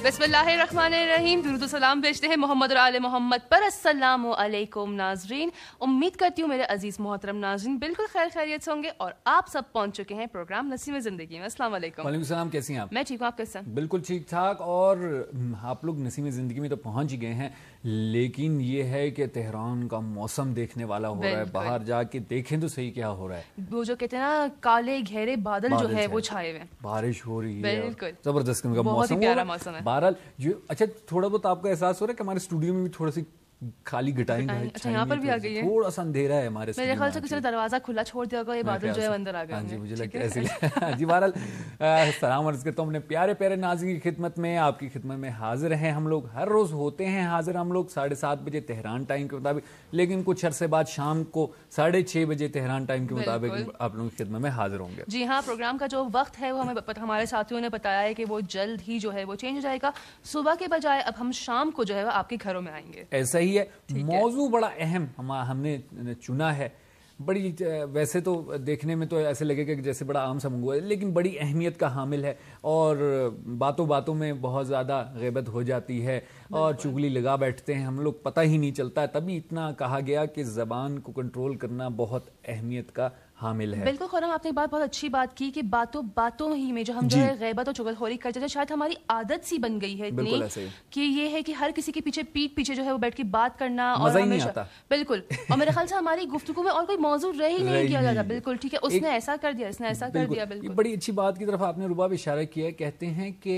बिस्मिल्लाहिर्रहमानिर्रहीम। दुरूद सलाम भेजते हैं मोहम्मद और आले मोहम्मद पर। अस्सलामु अलैकुम नाजरीन, उम्मीद करती हूँ मेरे अजीज मोहतरम नाजरीन बिल्कुल खैर खैरियत से होंगे और आप सब पहुंच चुके हैं प्रोग्राम नसीम ज़िंदगी में। अस्सलाम वालेकुम। वालेकुम सलाम, कैसी हैं आप? मैं ठीक हूँ, आप कैसे हैं? बिल्कुल ठीक ठाक। और आप लोग नसीम ज़िंदगी में तो पहुंच ही गए हैं, लेकिन ये है कि तेहरान का मौसम देखने वाला हो रहा है। बाहर जाके देखें तो सही क्या हो रहा है। वो जो कहते हैं ना, काले घेरे बादल जो है वो छाए हुए हैं, बारिश हो रही है, बिल्कुल जबरदस्त किस्म का बहुत ही मौसम प्यारा मौसम है। बहरहाल अच्छा, थोड़ा बहुत आपको एहसास हो रहा है कि हमारे स्टूडियो में भी थोड़ा सी खाली घटाएं। अच्छा, यहाँ पर भी आ गई है। थोड़ा सा अंधेरा है हमारे मेरे ख्याल से किसी ने दरवाजा खुला छोड़ दिया होगा, ये बादल जो है अंदर आ गए। हाँ जी, मुझे लगता है ऐसे। जी बहरहाल सलाम अर्ज़ करता हूँ अपने प्यारे प्यारे नाज़रीन की खिदमत में। आपकी खिदमत में हाजिर हैं हम लोग, हर रोज़ होते हैं हाजिर हम लोग 7:30 बजे तेहरान टाइम के मुताबिक, लेकिन कुछ अरसे बाद शाम को 6:30 बजे तेहरान टाइम के मुताबिक आप लोगों की खिदमत में हाजिर होंगे। जी हाँ, प्रोग्राम का जो वक्त है वो हमें हमारे साथियों ने बताया है कि वो जल्द ही जो है वो चेंज हो जाएगा। सुबह के बजाय अब हम शाम को जो है आपके घरों में आएंगे। ऐसा ही है। मौजू बड़ा अहम हमने चुना है। बड़ी वैसे तो देखने में तो ऐसे लगेगा कि जैसे बड़ा आम सा मंगवा है, लेकिन बड़ी अहमियत का हामिल है और बातों बातों में बहुत ज़्यादा ग़ैबत हो जाती है और चुगली लगा बैठते हैं हम लोग, पता ही नहीं चलता है। तभी इतना कहा गया कि ज़बान को कंट्रोल करना बहुत अहमियत का हामिल है। बिल्कुल खुरम, आपने एक बात बहुत अच्छी बात की कि बातों बातों ही में जो हम जो है गैबत और चुगलखोरी करते थे, शायद हमारी आदत सी बन गई है इतनी कि ये है कि हर किसी के पीछे पीठ पीछे जो है वो बैठ के बात करना और हमेशा बिल्कुल, और मेरे ख्याल से हमारी गुफ्तगू में और कोई मौजूद रह ही नहीं किया जाता। बिल्कुल ठीक है, उसने ऐसा कर दिया, इसने ऐसा कर दिया। बिल्कुल बड़ी अच्छी बात की तरफ आपने रुबाब इशारा किया है। कहते हैं कि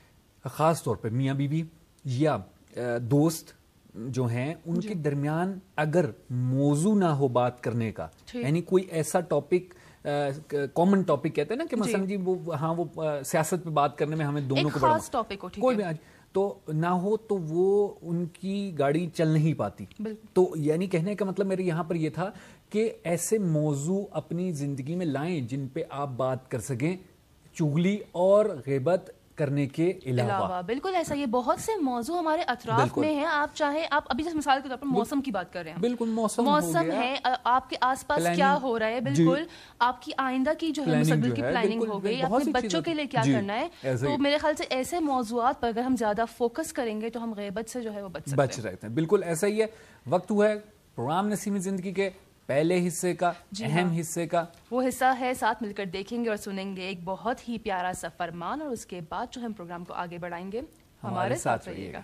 खास तौर पर मियाँ बीवी या दोस्त जो हैं उनके दरमियान अगर मौजू ना हो बात करने का, यानी कोई ऐसा टॉपिक कॉमन टॉपिक कहते हैं ना कि मसलन जी वो हाँ वो सियासत पे बात करने में हमें दोनों को खास टॉपिक हो, कोई भी आज तो ना हो तो वो उनकी गाड़ी चल नहीं पाती। तो यानी कहने का मतलब मेरे यहाँ पर ये था कि ऐसे मौजू अपनी जिंदगी में लाएं जिन पे आप बात कर सकें, चुगली और ग़ैबत करने के अलावा। बिल्कुल ऐसा, ये बहुत से मौजू हमारे अतराफ में हैं। आप चाहे आप अभी जैसे मिसाल के तौर पर मौसम की बात कर रहे हैं, बिल्कुल मौसम है, आपके आसपास क्या हो रहा है, बिल्कुल आपकी आइंदा की जो है मुस्तकबिल की प्लानिंग हो गई, अपने बच्चों के लिए क्या करना है। तो मेरे ख्याल से ऐसे मौजूआत पर अगर हम ज्यादा फोकस करेंगे तो हम गैबत से जो है वो बच सकते हैं। बिल्कुल ऐसा ही है। वक्त हुआ है प्रोग्राम नसीम ज़िंदगी के पहले हिस्से का, अहम हिस्से का। वो हिस्सा है साथ मिलकर देखेंगे और सुनेंगे एक बहुत ही प्यारा सा फरमान, और उसके बाद जो हम प्रोग्राम को आगे बढ़ाएंगे। हमारे साथ रहिएगा।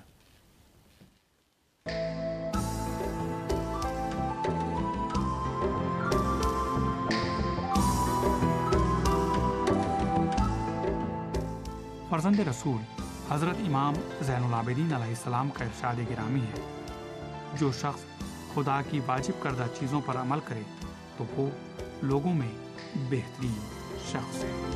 फर्जंद रसूल हज़रत इमाम ज़ैनुल आबिदीन अलैहिस्सलाम का इरशाद गिरामी है, जो शख्स खुदा की वाजिब करदा चीज़ों पर अमल करे तो वो लोगों में बेहतरीन शख्स है।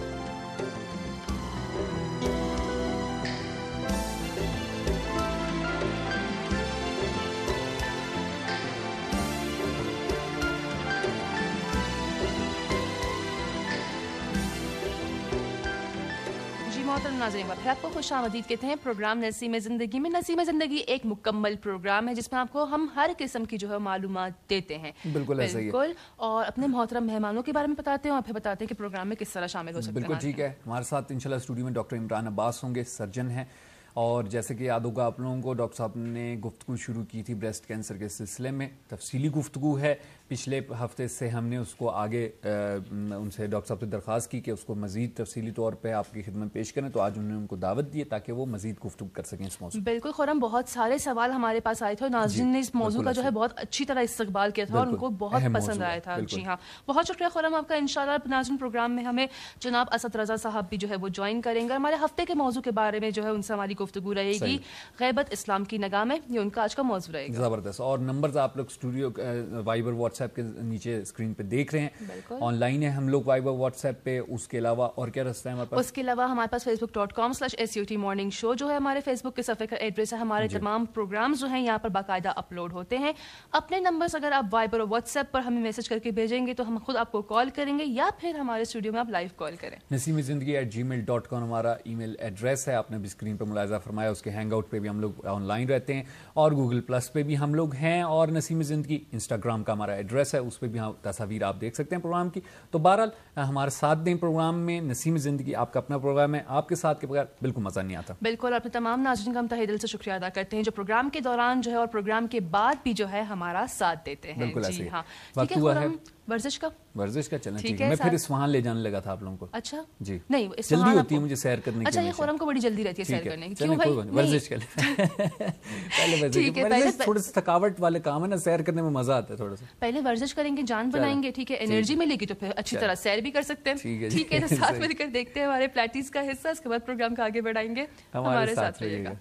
नाज़रीन, फिर आपको खुशामदीद कहते हैं प्रोग्राम नसीम ज़िंदगी में। नसीम ज़िंदगी एक मुकम्मल प्रोग्राम है जिसमें आपको हम हर किस्म की जो है मालूमात देते हैं। बिल्कुल ऐसा ही है। और अपने मोहतरम मेहमानों के बारे में बताते हैं और फिर बताते हैं कि प्रोग्राम में किस तरह शामिल हो सकते हैं। बिल्कुल ठीक है। हमारे साथ इंशाल्लाह स्टूडियो में डॉक्टर इमरान अब्बास होंगे, सर्जन हैं। और जैसे कि याद होगा आप लोगों को, डॉक्टर साहब ने गुफ्तगू शुरू की थी ब्रेस्ट कैंसर के सिलसिले में, तफसीली गुफ्तगू है। पिछले हफ्ते से हमने उसको आगे उनसे डॉक्टर साहब से दरख्वास्त की कि उसको मजीद तफसीली तौर पे आपकी खिदमत पेश करें, तो आज उन्होंने उनको दावत दी ताकि वो मजीद गुफ्तगू कर सकें इस मौजू। बिल्कुल खुरम, बहुत सारे सवाल हमारे पास आए थे और नाज़रीन ने इस मौजू का जो है बहुत अच्छी तरह इस्तकबाल किया था और उनको बहुत पसंद आया था। जी हाँ, बहुत शुक्रिया खुरम आपका। इंशाल्लाह नाज़रीन प्रोग्राम में हमें जनाब असद रजा साहब भी जो है वो ज्वाइन करेंगे। हमारे हफ्ते के मौजू के बारे में जो है उनसे हमारी गुफ्तगू रहेगी, ग़ैबत इस्लाम की निगाह में, ये उनका आज का मौजू रहेगा। जबरदस्त। और नंबर्स आप लोग स्टूडियो वाइबर व्हाट्सएप के नीचे स्क्रीन पे देख रहे हैं। ऑनलाइन है हम लोग वाइबर व्हाट्सएप पे। उसके अलावा और क्या रास्ता है हमारे पास? उसके अलावा हमारे पास facebook.com/SUT मॉर्निंग शो जो है हमारे फेसबुक के सफ़े का एड्रेस है। हमारे तमाम प्रोग्राम्स जो हैं यहाँ पर बाकायदा अपलोड होते हैं। अपने नंबर्स अगर आप वाइबर और व्हाट्सएप पर हमें मैसेज करके भेजेंगे तो हम खुद आपको कॉल करेंगे या फिर हमारे स्टूडियो में आप लाइव कॉल करें। nasimeZindagi@gmail.com हमारा ईमेल एड्रेस है, आपने भी स्क्रीन पर मुलाहिजा फरमाया। उसके हैंगआउट पे भी हम लोग ऑनलाइन रहते हैं और गूगल प्लस पे भी हम लोग हैं। और नसीम ज़िंदगी इंस्टाग्राम का हमारा ایڈریس ہے, اس پہ بھی تصاویر آپ دیکھ سکتے ہیں پروگرام کی. تو بہرحال ہمارے ساتھ دیں پروگرام میں. نسیم زندگی آپ کا اپنا پروگرام ہے, آپ کے ساتھ کے بغیر بالکل مزہ نہیں آتا. بالکل, اپنے تمام ناظرین کا ہم تہہ دل سے شکریہ ادا کرتے ہیں جو پروگرام کے دوران جو ہے اور پروگرام کے بعد بھی جو ہے ہمارا ساتھ دیتے ہیں. بالکل ایسے جی ہی. ہاں, وقت ہوا ہے ورزش کا. چلیں ٹھیک ہے, میں پھر اصفہان لے جانے لگا تھا آپ لوگوں کو. اچھا جی, نہیں جلدی ہوتی ہے مجھے سیر کرنے کی. اچھا, یہ خورم کو بڑی جلدی رہتی ہے سیر کرنے کی. کیوں بھائی, ورزش کر لیں پہلے. تھوڑے سے تھکاوٹ والے کام ہے نا, سیر کرنے میں مزہ آتا ہے تھوڑا سا. پہلے ورزش کریں گے, جان بنائیں گے, ٹھیک ہے, انرجی ملے گی تو پھر اچھی طرح سیر بھی کر سکتے ہیں. ٹھیک ہے, تو ساتھ مل کر دیکھتے ہیں ہمارے پلیٹیز کا حصہ, اس کے بعد پروگرام کا آگے بڑھائیں گے. ہمارے ساتھ رہیے گا.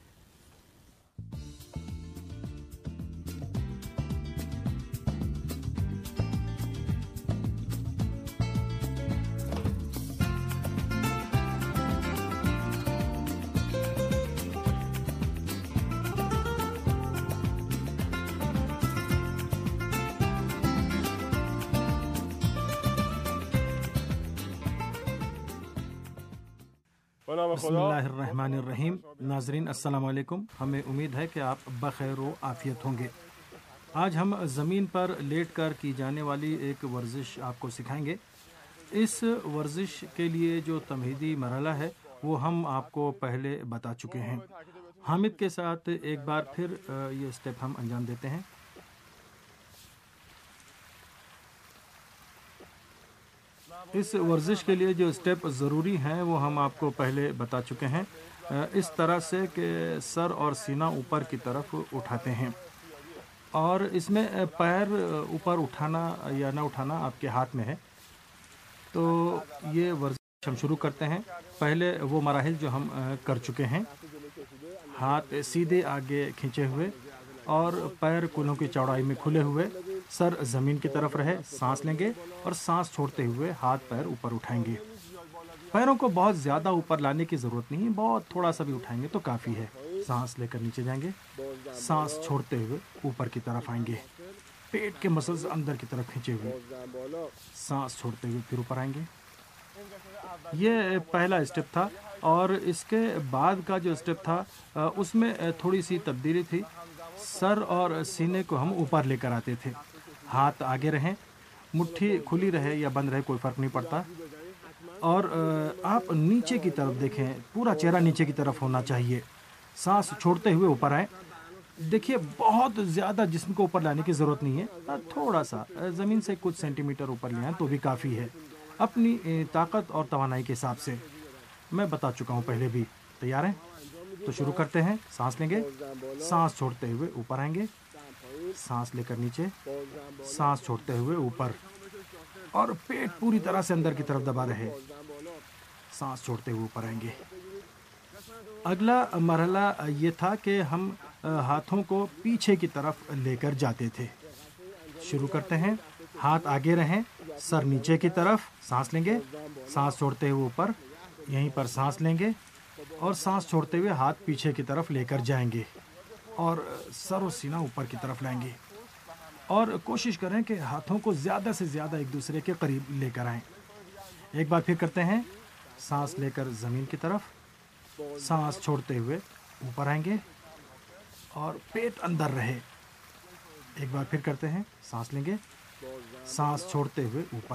بسم اللہ الرحمن الرحیم. ناظرین السلام علیکم. ہمیں امید ہے کہ آپ بخیر و عافیت ہوں گے. آج ہم زمین پر لیٹ کر کی جانے والی ایک ورزش آپ کو سکھائیں گے. اس ورزش کے لیے جو تمہیدی مرحلہ ہے وہ ہم آپ کو پہلے بتا چکے ہیں. حامد کے ساتھ ایک بار پھر یہ اسٹیپ ہم انجام دیتے ہیں. اس ورزش کے لیے جو اسٹیپ ضروری ہیں وہ ہم آپ کو پہلے بتا چکے ہیں. اس طرح سے کہ سر اور سینہ اوپر کی طرف اٹھاتے ہیں, اور اس میں پیر اوپر اٹھانا یا نہ اٹھانا آپ کے ہاتھ میں ہے. تو یہ ورزش ہم شروع کرتے ہیں. پہلے وہ مراحل جو ہم کر چکے ہیں, ہاتھ سیدھے آگے کھینچے ہوئے اور پیر کولوں کی چوڑائی میں کھلے ہوئے, سر زمین کی طرف رہے, سانس لیں گے اور سانس چھوڑتے ہوئے ہاتھ پیر اوپر اٹھائیں گے. پیروں کو بہت زیادہ اوپر لانے کی ضرورت نہیں, بہت تھوڑا سا بھی اٹھائیں گے تو کافی ہے. سانس لے کر نیچے جائیں گے, سانس چھوڑتے ہوئے اوپر کی طرف آئیں گے, پیٹ کے مسلز اندر کی طرف کھینچے ہوئے, سانس چھوڑتے ہوئے پھر اوپر آئیں گے. یہ پہلا اسٹیپ تھا. اور اس کے بعد کا جو اسٹیپ تھا اس میں تھوڑی سی تبدیلی تھی. سر اور سینے کو ہم اوپر لے کر آتے تھے. ہاتھ آگے رہیں, مٹھی کھلی رہے یا بند رہے کوئی فرق نہیں پڑتا. اور آپ نیچے کی طرف دیکھیں, پورا چہرہ نیچے کی طرف ہونا چاہیے. سانس چھوڑتے ہوئے اوپر آئیں. دیکھیے بہت زیادہ جسم کو اوپر لانے کی ضرورت نہیں ہے, تھوڑا سا زمین سے کچھ سینٹی میٹر اوپر لے آئیں تو بھی کافی ہے, اپنی طاقت اور توانائی کے حساب سے. میں بتا چکا ہوں پہلے بھی. تیار ہیں؟ تو شروع کرتے ہیں. سانس لیں گے, سانس چھوڑتے ہوئے اوپر آئیں گے, سانس لے کر نیچے, سانس چھوڑتے ہوئے اوپر, اور پیٹ پوری طرح سے اندر کی طرف دبا رہے, سانس چھوڑتے ہوئے اوپر آئیں گے. اگلا مرحلہ یہ تھا کہ ہم ہاتھوں کو پیچھے کی طرف لے کر جاتے تھے. شروع کرتے ہیں. ہاتھ آگے رہیں, سر نیچے کی طرف, سانس لیں گے, سانس چھوڑتے ہوئے اوپر, یہیں پر سانس لیں گے اور سانس چھوڑتے ہوئے ہاتھ پیچھے کی طرف لے کر جائیں گے اور سر و سینہ اوپر کی طرف لائیں گے. اور کوشش کریں کہ ہاتھوں کو زیادہ سے زیادہ ایک دوسرے کے قریب لے کر آئیں. ایک بار پھر کرتے ہیں. سانس لے کر زمین کی طرف, سانس چھوڑتے ہوئے اوپر آئیں گے اور پیٹ اندر رہے. ایک بار پھر کرتے ہیں. سانس لیں گے, سانس چھوڑتے ہوئے اوپر,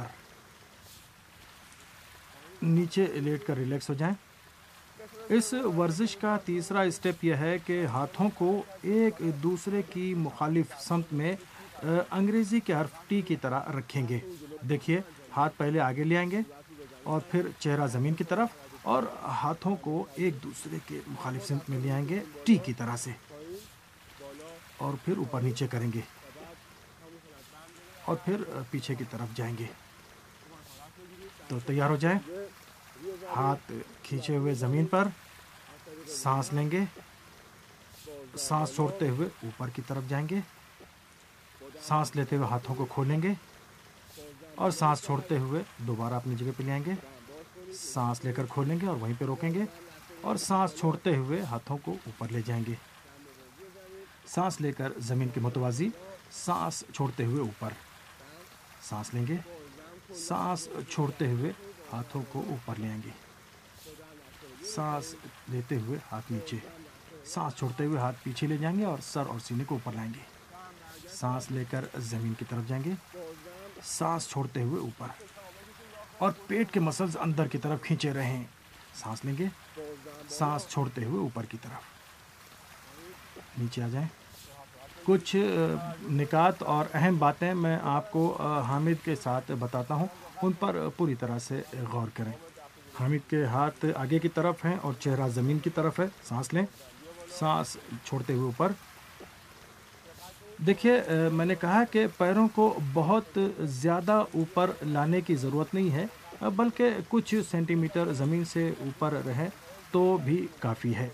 نیچے لیٹ کر ریلیکس ہو جائیں. اس ورزش کا تیسرا اسٹیپ یہ ہے کہ ہاتھوں کو ایک دوسرے کی مخالف سمت میں انگریزی کے حرف ٹی کی طرح رکھیں گے. دیکھیے, ہاتھ پہلے آگے لے آئیں گے اور پھر چہرہ زمین کی طرف, اور ہاتھوں کو ایک دوسرے کے مخالف سمت میں لے آئیں گے ٹی کی طرح سے, اور پھر اوپر نیچے کریں گے اور پھر پیچھے کی طرف جائیں گے. تو تیار ہو جائیں. ہاتھ کھینچے ہوئے زمین پر, سانس لیں گے, سانس چھوڑتے ہوئے اوپر کی طرف جائیں گے, سانس لیتے ہوئے ہاتھوں کو کھولیں گے اور سانس چھوڑتے ہوئے دوبارہ اپنی جگہ پہ لے آئیں گے. سانس لے کر کھولیں گے اور وہیں پہ روکیں گے اور سانس چھوڑتے ہوئے ہاتھوں کو اوپر لے جائیں گے. سانس لے کر زمین کے متوازی, سانس چھوڑتے ہوئے اوپر, سانس لیں گے, سانس چھوڑتے ہوئے ہاتھوں کو اوپر لے آئیں گے, سانس لیتے ہوئے ہاتھ نیچے, سانس چھوڑتے ہوئے ہاتھ پیچھے لے جائیں گے اور سر اور سینے کو اوپر لائیں گے. सांस लेकर ज़मीन की तरफ जाएंगे, सांस छोड़ते हुए ऊपर, और पेट के मसल्स अंदर की तरफ खींचे रहें। सांस लेंगे, सांस छोड़ते हुए ऊपर की तरफ, नीचे आ जाएं। कुछ निकात और अहम बातें मैं आपको हामिद के साथ बताता हूँ, उन पर पूरी तरह से गौर करें। हामिद के हाथ आगे की तरफ हैं और चेहरा ज़मीन की तरफ है। सांस लें, सांस छोड़ते हुए ऊपर। देखिए, मैंने कहा कि पैरों को बहुत ज़्यादा ऊपर लाने की ज़रूरत नहीं है, बल्कि कुछ सेंटीमीटर ज़मीन से ऊपर रहे तो भी काफ़ी है।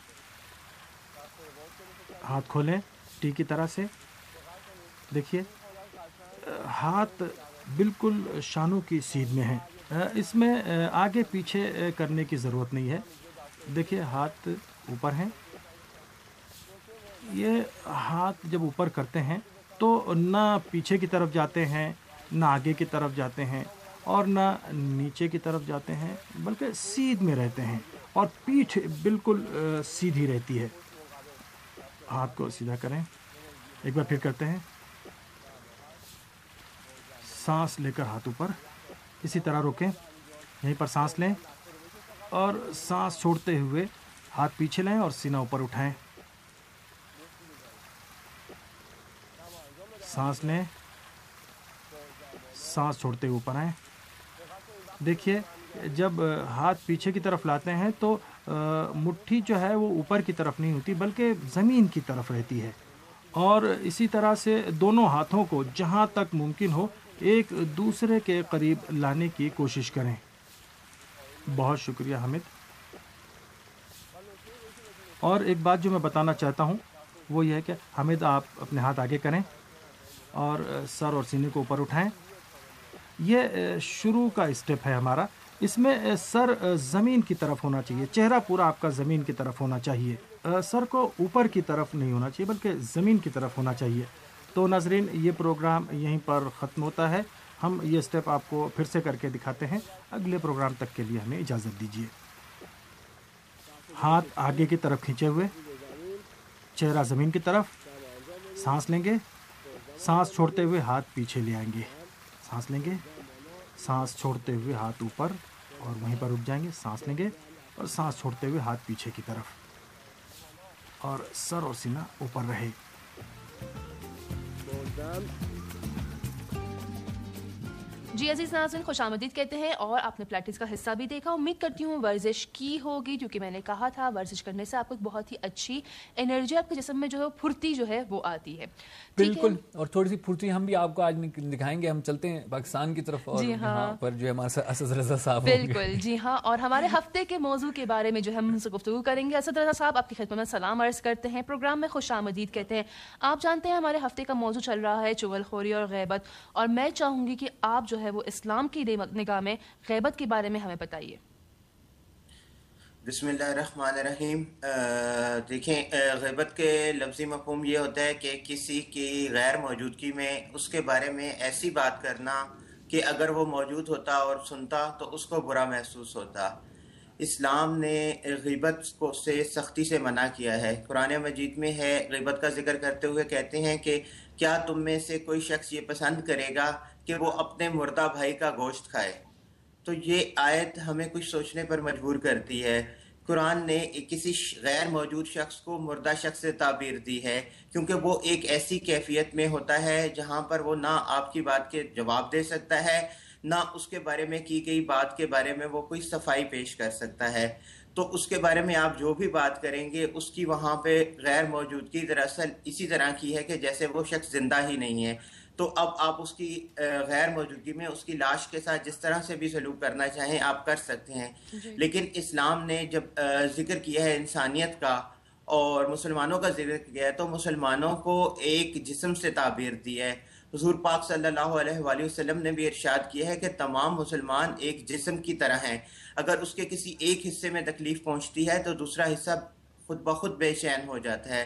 हाथ खोलें टी की तरह से। देखिए, हाथ बिल्कुल शानों की सीध में है, इसमें आगे पीछे करने की ज़रूरत नहीं है। देखिए, हाथ ऊपर हैं। ये हाथ जब ऊपर करते हैं तो ना पीछे की तरफ जाते हैं, ना आगे की तरफ जाते हैं, और ना नीचे की तरफ जाते हैं, बल्कि सीध में रहते हैं और पीठ बिल्कुल सीधी रहती है। हाथ को सीधा करें, एक बार फिर करते हैं। सांस लेकर हाथ ऊपर, इसी तरह रोकें, यहीं पर सांस लें और सांस छोड़ते हुए हाथ पीछे लें और सीना ऊपर उठाएं। सांस लें, सांस छोड़ते हुए ऊपर आएं। देखिए, जब हाथ पीछे की तरफ लाते हैं तो मुट्ठी जो है वो ऊपर की तरफ नहीं होती, बल्कि ज़मीन की तरफ रहती है। और इसी तरह से दोनों हाथों को जहाँ तक मुमकिन हो एक दूसरे के करीब लाने की कोशिश करें। बहुत शुक्रिया हामिद। और एक बात जो मैं बताना चाहता हूँ वो ये है कि हामिद, आप अपने हाथ आगे करें और सर और सीने को ऊपर उठाएं। ये शुरू का स्टेप है हमारा। इसमें सर ज़मीन की तरफ होना चाहिए, चेहरा पूरा आपका ज़मीन की तरफ होना चाहिए, सर को ऊपर की तरफ नहीं होना चाहिए बल्कि ज़मीन की तरफ होना चाहिए। तो नाज़रीन, ये प्रोग्राम यहीं पर ख़त्म होता है। हम ये स्टेप आपको फिर से करके दिखाते हैं। अगले प्रोग्राम तक के लिए हमें इजाज़त दीजिए। हाथ आगे की तरफ खींचे हुए, चेहरा ज़मीन की तरफ। सांस लेंगे, सांस छोड़ते हुए हाथ पीछे ले आएंगे। सांस लेंगे, सांस छोड़ते हुए हाथ ऊपर और वहीं पर रुक जाएंगे। सांस लेंगे और सांस छोड़ते हुए हाथ पीछे की तरफ, और सर और सीना ऊपर रहे। जी अजीज नाज़रीन, खुशामदीद कहते हैं। और आपने प्रैक्टिस का हिस्सा भी देखा। उम्मीद करती हूँ वर्जिश की होगी, क्योंकि मैंने कहा था वर्जिश करने से आपको बहुत ही अच्छी एनर्जी आपके जिस्म में जो है फुर्ती जो है वो आती है। बिल्कुल, और थोड़ी सी फुर्ती हम भी आपको आज दिखाएंगे। हम चलते हैं पाकिस्तान की तरफ, और यहाँ पर जो है हमारे असद रजा साहब। बिल्कुल, जी हाँ। और हमारे हफ्ते के मौजू के बारे में जो है हम उनसे गुफ्तगू करेंगे। असद रजा साहब, आपकी खिदमत में सलाम अर्ज करते हैं, प्रोग्राम में खुशामदीद कहते हैं। आप जानते हैं हमारे हफ्ते का मौजू चल रहा है चुगलखोरी और गैबत, और मैं चाहूँगी कि आप जो है वो इस्लाम की निगाह में गैबत के बारे में हमें बताइए। बिस्मिल्लाहिर्रहमानिर्रहीम। देखें, गैबत के लफ्ज़ी मफ़हूम ये होता है कि किसी की गैर मौजूदगी में उसके बारे में ऐसी बात करना कि अगर वो मौजूद होता और सुनता तो उसको बुरा महसूस होता। इस्लाम ने गीबत को से सख्ती से मना किया है। कुरान मजीद में है, गीबत का जिक्र करते हुए कहते हैं कि क्या तुम में से कोई शख्स ये पसंद करेगा कि वो अपने मुर्दा भाई का गोश्त खाए। तो ये आयत हमें कुछ सोचने पर मजबूर करती है। कुरान ने किसी गैर मौजूद शख्स को मुर्दा शख्स से ताबीर दी है, क्योंकि वो एक ऐसी कैफियत में होता है जहाँ पर वो ना आपकी बात के जवाब दे सकता है, ना उसके बारे में की गई बात के बारे में वो कोई सफाई पेश कर सकता है। तो उसके बारे में आप जो भी बात करेंगे उसकी वहाँ पे गैर मौजूदगी दरअसल इसी तरह की है कि जैसे वो शख्स जिंदा ही नहीं है। तो अब आप उसकी गैर मौजूदगी में उसकी लाश के साथ जिस तरह से भी सलूक करना चाहें आप कर सकते हैं। लेकिन इस्लाम ने जब जिक्र किया है इंसानियत का और मुसलमानों का जिक्र किया है तो मुसलमानों को एक जिस्म से ताबीर दी है। हुजूर पाक सल्लल्लाहु अलैहि वसल्लम ने भी इरशाद किया है कि तमाम मुसलमान एक जिस्म की तरह हैं। अगर उसके किसी एक हिस्से में तकलीफ पहुंचती है तो दूसरा हिस्सा खुद ब खुद बेचैन हो जाता है।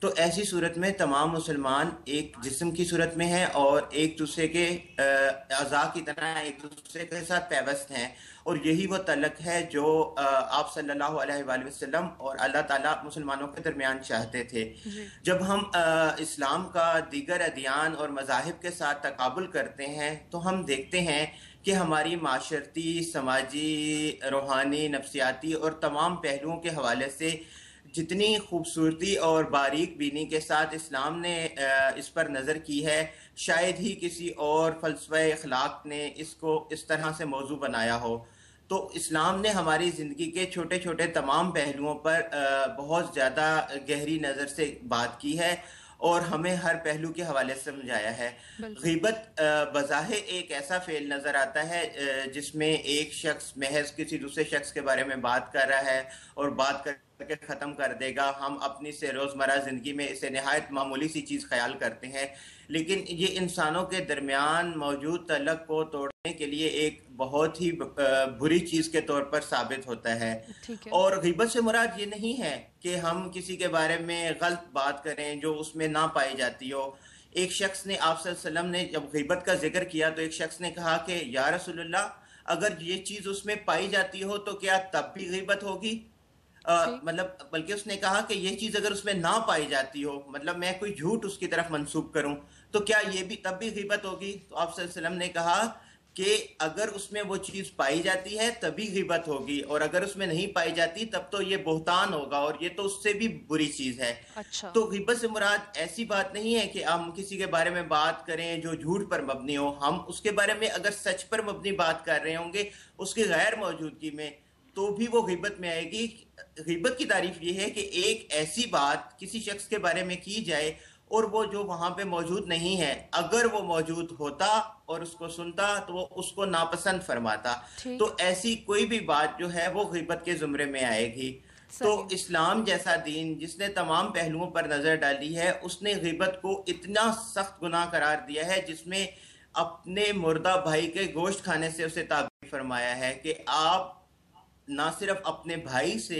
تو ایسی صورت میں تمام مسلمان ایک جسم کی صورت میں ہیں اور ایک دوسرے کے اعضاء کی طرح ایک دوسرے کے ساتھ پیوست ہیں، اور یہی وہ تعلق ہے جو آپ صلی اللہ علیہ وآلہ وسلم اور اللہ تعالیٰ مسلمانوں کے درمیان چاہتے تھے۔ جب ہم اسلام کا دیگر ادیان اور مذاہب کے ساتھ تقابل کرتے ہیں تو ہم دیکھتے ہیں کہ ہماری معاشرتی، سماجی، روحانی، نفسیاتی اور تمام پہلوؤں کے حوالے سے جتنی خوبصورتی اور باریک بینی کے ساتھ اسلام نے اس پر نظر کی ہے، شاید ہی کسی اور فلسفہ اخلاق نے اس کو اس طرح سے موضوع بنایا ہو۔ تو اسلام نے ہماری زندگی کے چھوٹے چھوٹے تمام پہلوؤں پر بہت زیادہ گہری نظر سے بات کی ہے اور ہمیں ہر پہلو کے حوالے سے سمجھایا ہے۔ غیبت بظاہر ایک ایسا فعل نظر آتا ہے جس میں ایک شخص محض کسی دوسرے شخص کے بارے میں بات کر رہا ہے اور بات کر کے ختم کر دے گا۔ ہم اپنی سے روزمرہ زندگی میں اسے نہایت معمولی سی چیز خیال کرتے ہیں، لیکن یہ انسانوں کے درمیان موجود تعلق کو توڑنے کے لیے ایک بہت ہی بری چیز کے طور پر ثابت ہوتا ہے۔ اور غیبت سے مراد یہ نہیں ہے کہ ہم کسی کے بارے میں غلط بات کریں جو اس میں نہ پائی جاتی ہو۔ ایک شخص نے، آپ صلی اللہ علیہ وسلم نے جب غیبت کا ذکر کیا تو ایک شخص نے کہا کہ یا رسول اللہ، اگر یہ چیز اس میں پائی جاتی ہو تو کیا تب بھی غیبت ہوگی؟ مطلب بلکہ اس نے کہا کہ یہ چیز اگر اس میں نہ پائی جاتی ہو، مطلب میں کوئی جھوٹ اس کی طرف منسوب کروں تو کیا یہ بھی تب بھی غیبت ہوگی؟ تو آپ صلی اللہ علیہ وسلم نے کہا کہ اگر اس میں وہ چیز پائی جاتی ہے تبھی غیبت ہوگی، اور اگر اس میں نہیں پائی جاتی تب تو یہ بہتان ہوگا، اور یہ تو اس سے بھی بری چیز ہے۔ تو غیبت سے مراد ایسی بات نہیں ہے کہ ہم کسی کے بارے میں بات کریں جو جھوٹ پر مبنی ہو، ہم اس کے بارے میں اگر سچ پر مبنی بات کر رہے ہوں گے اس کی غیر موجودگی میں تو بھی وہ غیبت میں آئے گی۔ غیبت کی تعریف یہ ہے کہ ایک ایسی بات کسی شخص کے بارے میں کی جائے اور وہ جو وہاں پہ موجود نہیں ہے، اگر وہ موجود ہوتا اور اس کو سنتا تو وہ اس کو ناپسند فرماتا، تو ایسی کوئی بھی بات جو ہے وہ غیبت کے زمرے میں آئے گی۔ تو اسلام جیسا دین جس نے تمام پہلوؤں پر نظر ڈالی ہے، اس نے غیبت کو اتنا سخت گناہ قرار دیا ہے جس میں اپنے مردہ بھائی کے گوشت کھانے سے اسے تعبیر فرمایا ہے کہ آپ نہ صرف اپنے بھائی سے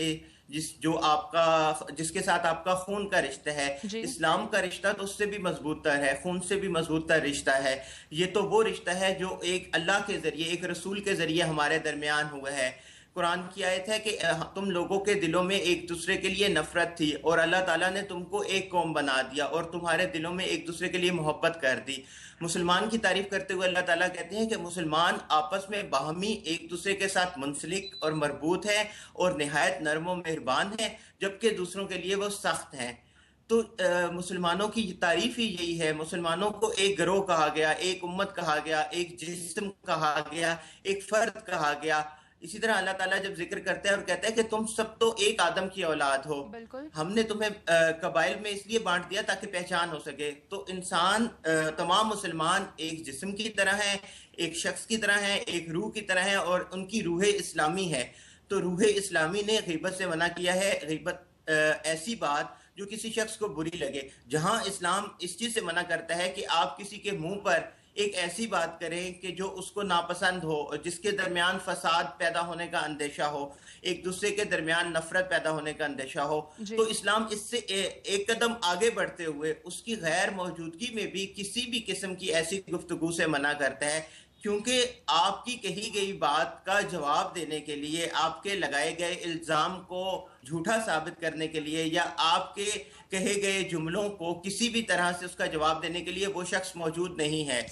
جس کے ساتھ آپ کا خون کا رشتہ ہے، اسلام کا رشتہ تو اس سے بھی مضبوط تر ہے، خون سے بھی مضبوط تر رشتہ ہے۔ یہ تو وہ رشتہ ہے جو ایک اللہ کے ذریعے، ایک رسول کے ذریعے ہمارے درمیان ہوا ہے۔ قرآن کی آیت ہے کہ تم لوگوں کے دلوں میں ایک دوسرے کے لیے نفرت تھی اور اللہ تعالیٰ نے تم کو ایک قوم بنا دیا اور تمہارے دلوں میں ایک دوسرے کے لیے محبت کر دی۔ مسلمان کی تعریف کرتے ہوئے اللہ تعالیٰ کہتے ہیں کہ مسلمان آپس میں باہمی ایک دوسرے کے ساتھ منسلک اور مربوط ہے اور نہایت نرم و مہربان ہے، جبکہ دوسروں کے لیے وہ سخت ہیں۔ تو مسلمانوں کی تعریف ہی یہی ہے۔ مسلمانوں کو ایک گروہ کہا گیا، ایک امت کہا گیا، ایک جسم کہا گیا، ایک فرد کہا گیا۔ اسی طرح اللہ تعالیٰ جب ذکر کرتا ہے اور کہتا ہے کہ تم سب تو ایک آدم کی اولاد ہو، ہم نے تمہیں قبائل میں اس لیے بانٹ دیا تاکہ پہچان ہو سکے۔ تو انسان، تمام مسلمان ایک جسم کی طرح ہیں، ایک شخص کی طرح ہیں، ایک روح کی طرح ہیں، اور ان کی روح اسلامی ہے۔ تو روح اسلامی نے غیبت سے منع کیا ہے۔ غیبت ایسی بات جو کسی شخص کو بری لگے، جہاں اسلام اس چیز سے منع کرتا ہے کہ آپ کسی کے منہ پر ایک ایسی بات کریں کہ جو اس کو ناپسند ہو اور جس کے درمیان فساد پیدا ہونے کا اندیشہ ہو، ایک دوسرے کے درمیان نفرت پیدا ہونے کا اندیشہ ہو۔ تو اسلام اس سے ایک قدم آگے بڑھتے ہوئے اس کی غیر موجودگی میں بھی کسی بھی قسم کی ایسی گفتگو سے منع کرتا ہے، کیونکہ آپ کی کہی گئی بات کا جواب دینے کے لیے، آپ کے لگائے گئے الزام کو جھوٹا ثابت کرنے کے لیے، یا آپ کے کہے گئے جملوں کو کسی بھی طرح سے اس کا جواب دینے کے لیے وہ شخص موجود نہیں ہے۔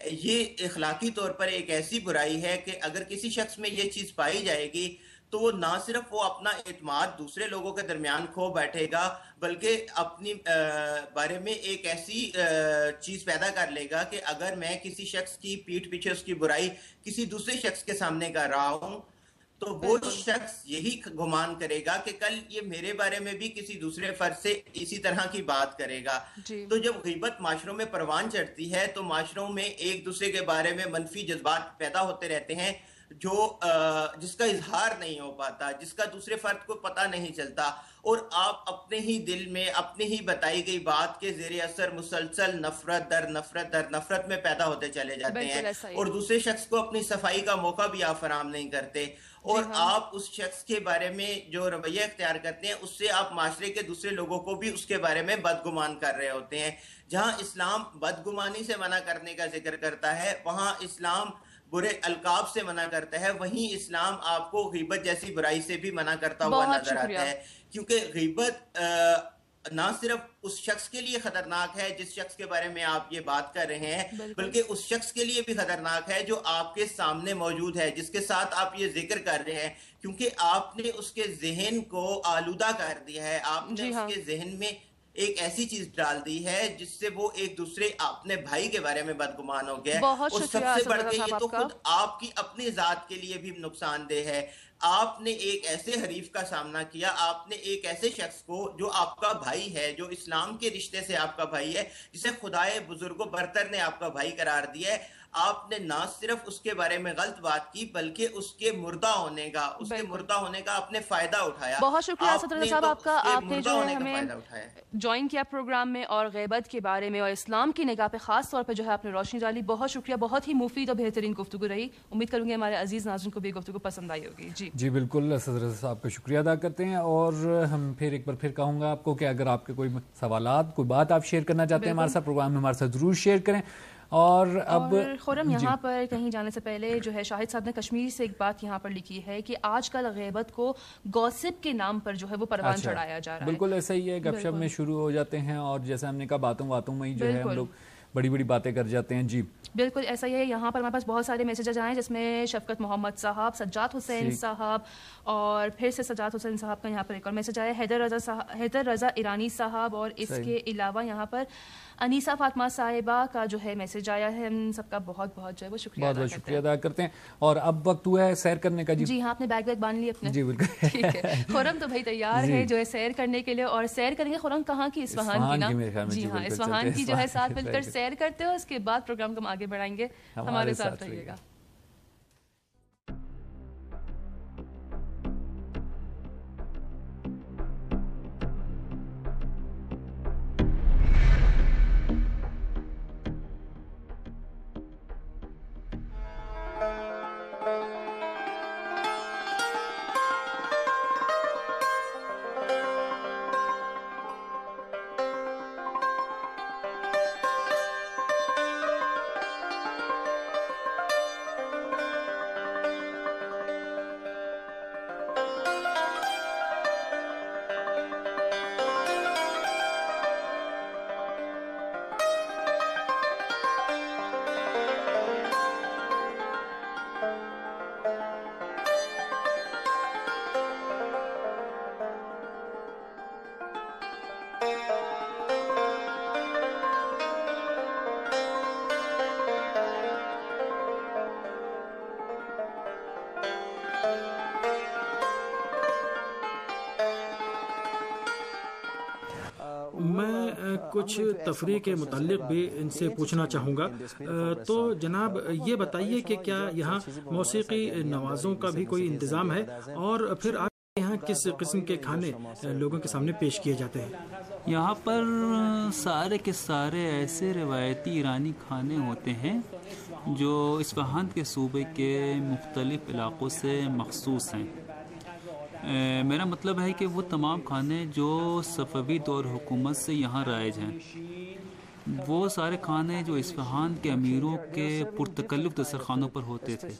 یہ اخلاقی طور پر ایک ایسی برائی ہے کہ اگر کسی شخص میں یہ چیز پائی جائے گی تو وہ نہ صرف وہ اپنا اعتماد دوسرے لوگوں کے درمیان کھو بیٹھے گا، بلکہ اپنی بارے میں ایک ایسی چیز پیدا کر لے گا کہ اگر میں کسی شخص کی پیٹھ پیچھے اس کی برائی کسی دوسرے شخص کے سامنے کر رہا ہوں تو وہ شخص یہی گمان کرے گا کہ کل یہ میرے بارے میں بھی کسی دوسرے فرد سے اسی طرح کی بات کرے گا۔ تو جب غیبت معاشروں میں پروان چڑھتی ہے تو معاشروں میں ایک دوسرے کے بارے میں منفی جذبات پیدا ہوتے رہتے ہیں۔ جس کا اظہار نہیں ہو پاتا، جس کا دوسرے فرد کو پتہ نہیں چلتا، اور آپ اپنے ہی دل میں اپنی ہی بتائی گئی بات کے زیر اثر مسلسل نفرت در نفرت در نفرت میں پیدا ہوتے چلے جاتے ہیں، اور دوسرے شخص کو اپنی صفائی کا موقع بھی آپ فراہم نہیں کرتے، اور آپ اس شخص کے بارے میں جو رویہ اختیار کرتے ہیں اس سے آپ معاشرے کے دوسرے لوگوں کو بھی اس کے بارے میں بدگمان کر رہے ہوتے ہیں۔ جہاں اسلام بدگمانی سے منع کرنے کا ذکر کرتا ہے، وہاں اسلام برے القاب سے منع کرتا ہے، وہیں اسلام آپ کو غیبت جیسی برائی سے بھی منع کرتا ہوا نظر آتا ہے، کیونکہ غیبت نہ صرف اس شخص کے لیے خطرناک ہے جس شخص کے بارے میں آپ یہ بات کر رہے ہیں، بلکہ اس شخص کے لیے بھی خطرناک ہے جو آپ کے سامنے موجود ہے، جس کے ساتھ آپ یہ ذکر کر رہے ہیں، کیونکہ آپ نے اس کے ذہن کو آلودہ کر دیا ہے، آپ نے اس کے ذہن میں ایک ایسی چیز ڈال دی ہے جس سے وہ ایک دوسرے اپنے بھائی کے بارے میں بدگمان ہو گیا، اور سب سے بڑھ کے یہ تو خود آپ کی اپنی ذات کے لیے بھی نقصان دہ ہے۔ آپ نے ایک ایسے حریف کا سامنا کیا، آپ نے ایک ایسے شخص کو جو آپ کا بھائی ہے، جو اسلام کے رشتے سے آپ کا بھائی ہے، جسے خدائے بزرگ و برتر نے آپ کا بھائی قرار دیا ہے، آپ نے نہ صرف اس کے بارے میں غلط بات کی بلکہ اس کے مردہ ہونے کا، اس کے مردہ ہونے کا آپ نے فائدہ اٹھایا۔ بہت شکریہ اسد رضا صاحب آپ کا، آپ نے جو ہے ہمیں جوائن کیا پروگرام میں اور غیبت کے بارے میں اور اسلام کی نگاہ پہ خاص طور پہ جو ہے آپ نے روشنی ڈالی، بہت شکریہ، بہت ہی مفید اور بہترین گفتگو رہی، امید کروں گی ہمارے عزیز ناظرین کو بھی گفتگو پسند آئی ہوگی۔ جی بالکل، اسد رضا صاحب کا شکریہ ادا کرتے ہیں، اور ہم پھر ایک بار پھر کہوں گا آپ کو کہ اگر آپ کے کوئی سوالات، کوئی بات آپ شیئر کرنا چاہتے ہیں ہمارے ساتھ پروگرام میں، ہمارے ساتھ ضرور شیئر کریں۔ اور اب خورم یہاں پر کہیں جانے سے پہلے جو ہے شاہد صاحب نے کشمیر سے ایک بات یہاں پر لکھی ہے کہ آج کل غیبت کو گوسپ کے نام پر جو ہے وہ پروان چڑھایا جا رہا ہے۔ بالکل ایسا ہی ہے، گپ شپ میں شروع ہو جاتے ہیں، اور جیسے ہم نے کہا باتوں میں ہی جو ہے ہم لوگ بڑی بڑی باتیں کر جاتے ہیں۔ جی بالکل ایسا ہی ہے، یہاں پر ہمارے پاس بہت سارے میسیجز آئے جس میں شفقت محمد صاحب، سجاد حسین صاحب، اور پھر سے سجاد حسین صاحب کا یہاں پر ایک اور میسیج آیا، حیدر رضا ایرانی صاحب، اور اس کے علاوہ یہاں پر انیسہ فاطمہ صاحبہ کا جو ہے میسیج آیا ہے، ہم سب کا بہت بہت جو ہے وہ شکریہ ادا کرتے ہیں۔ اور اب وقت ہوا ہے سیر کرنے کا۔ جی ہاں، آپ نے بیگ باندھ لی اپنے؟ جی بالکل ٹھیک ہے، خورم تو بھائی تیار ہے جو ہے سیر کرنے کے لیے، اور سیر کریں گے خورم کہاں کی؟ اصفہان کی نا؟ جی ہاں، اصفہان کی جو ہے ساتھ مل کر سیر کرتے ہو، اس کے بعد پروگرام کو ہم آگے بڑھائیں گے، ہمارے ساتھ رہیے گا۔ میں کچھ تفریح کے متعلق بھی ان سے پوچھنا چاہوں گا، تو جناب یہ بتائیے کہ کیا یہاں موسیقی نوازوں کا بھی کوئی انتظام ہے، اور پھر آپ یہاں کس قسم کے کھانے لوگوں کے سامنے پیش کیے جاتے ہیں؟ یہاں پر سارے کے سارے ایسے روایتی ایرانی کھانے ہوتے ہیں جو اصفہان کے صوبے کے مختلف علاقوں سے مخصوص ہیں۔ میرا مطلب ہے کہ وہ تمام کھانے جو صفوی دور حکومت سے یہاں رائج ہیں، وہ سارے کھانے جو اصفہان کے امیروں کے پرتکلف دسترخوانوں پر ہوتے تھے،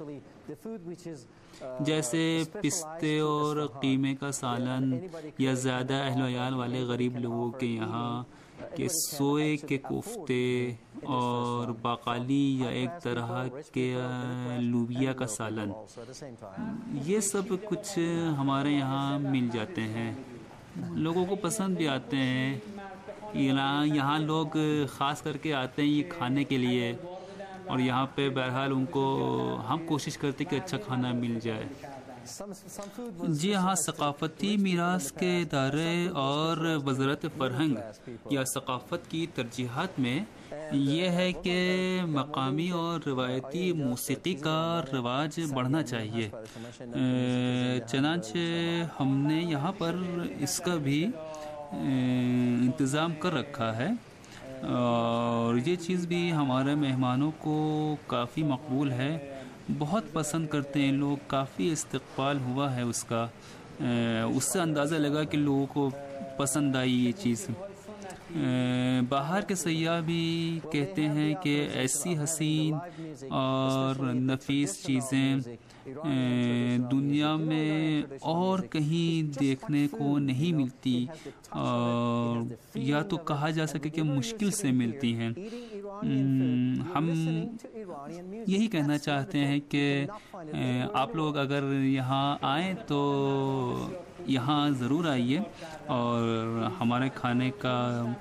جیسے پستے اور قیمے کا سالن، یا زیادہ اہل و عیال والے غریب لوگوں کے یہاں کے سوئے کے کوفتے اور باقالی یا ایک طرح کے لوبیا کا سالن، یہ سب کچھ ہمارے یہاں مل جاتے ہیں، لوگوں کو پسند بھی آتے ہیں۔ یہاں لوگ خاص کر کے آتے ہیں یہ کھانے کے لیے، اور یہاں پہ بہرحال ان کو ہم کوشش کرتے کہ اچھا کھانا مل جائے۔ جی ہاں، ثقافتی میراث کے ادارے اور وزارت فرہنگ یا ثقافت کی ترجیحات میں یہ ہے کہ مقامی اور روایتی موسیقی کا رواج بڑھنا چاہیے. چنانچہ ہم نے یہاں پر اس کا بھی انتظام کر رکھا ہے اور یہ چیز بھی ہمارے مہمانوں کو کافی مقبول ہے, بہت پسند کرتے ہیں لوگ, کافی استقبال ہوا ہے اس کا. اس سے اندازہ لگا کہ لوگوں کو پسند آئی یہ چیز. باہر کے سیاح بھی کہتے ہیں کہ ایسی حسین اور نفیس چیزیں دنیا میں اور کہیں دیکھنے کو نہیں ملتی, اور یا تو کہا جا سکے کہ مشکل سے ملتی ہیں. ہم یہی کہنا چاہتے ہیں کہ آپ لوگ اگر یہاں آئیں تو یہاں ضرور آئیے اور ہمارے کھانے کا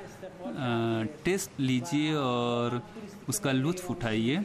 ٹیسٹ لیجیے اور اس کا لطف اٹھائیے.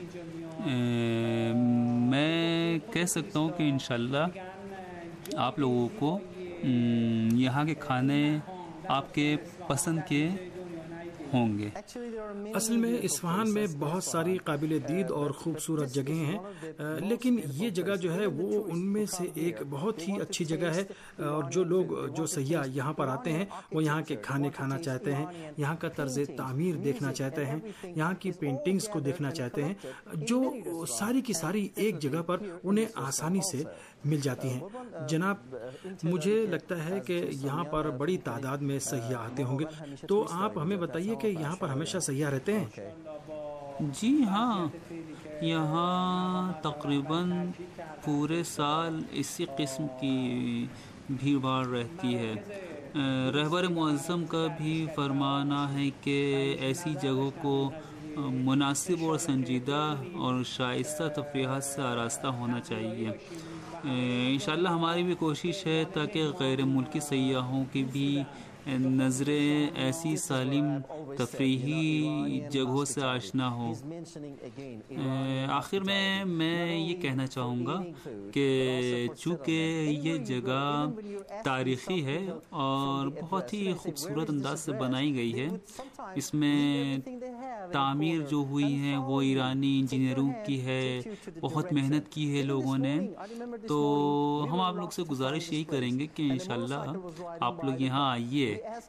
میں کہہ سکتا ہوں کہ انشاءاللہ آپ لوگوں کو یہاں کے کھانے آپ کے پسند کے ہوں گے. اصل میں اصفہان میں بہت ساری قابل دید اور خوبصورت جگہیں ہیں, لیکن یہ جگہ جو ہے وہ ان میں سے ایک بہت ہی اچھی جگہ ہے. اور جو سیاح یہاں پر آتے ہیں وہ یہاں کے کھانے کھانا چاہتے ہیں, یہاں کا طرز تعمیر دیکھنا چاہتے ہیں, یہاں کی پینٹنگز کو دیکھنا چاہتے ہیں, جو ساری کی ساری ایک جگہ پر انہیں آسانی سے مل جاتی ہیں. جناب, مجھے لگتا ہے کہ یہاں پر بڑی تعداد میں سیاح آتے ہوں گے, تو آپ ہمیں بتائیے کہ یہاں پر ہمیشہ سیاح رہتے ہیں؟ جی ہاں, یہاں تقریباً پورے سال اسی قسم کی بھیڑ بھاڑ رہتی ہے. رہبر معظم کا بھی فرمانا ہے کہ ایسی جگہوں کو مناسب اور سنجیدہ اور شائستہ تفریحات سے آراستہ ہونا چاہیے. انشاءاللہ ہماری بھی کوشش ہے تاکہ غیر ملکی سیاحوں کی بھی نظریں ایسی سالم تفریحی جگہوں سے آشنا ہوں. آخر میں یہ کہنا چاہوں گا کہ چونکہ یہ جگہ تاریخی ہے اور بہت ہی خوبصورت انداز سے بنائی گئی ہے, اس میں تعمیر جو ہوئی ہے وہ ایرانی انجینئروں کی ہے, بہت محنت کی ہے لوگوں نے. تو ہم آپ لوگ سے گزارش یہی کریں گے کہ انشاءاللہ آپ لوگ یہاں آئیے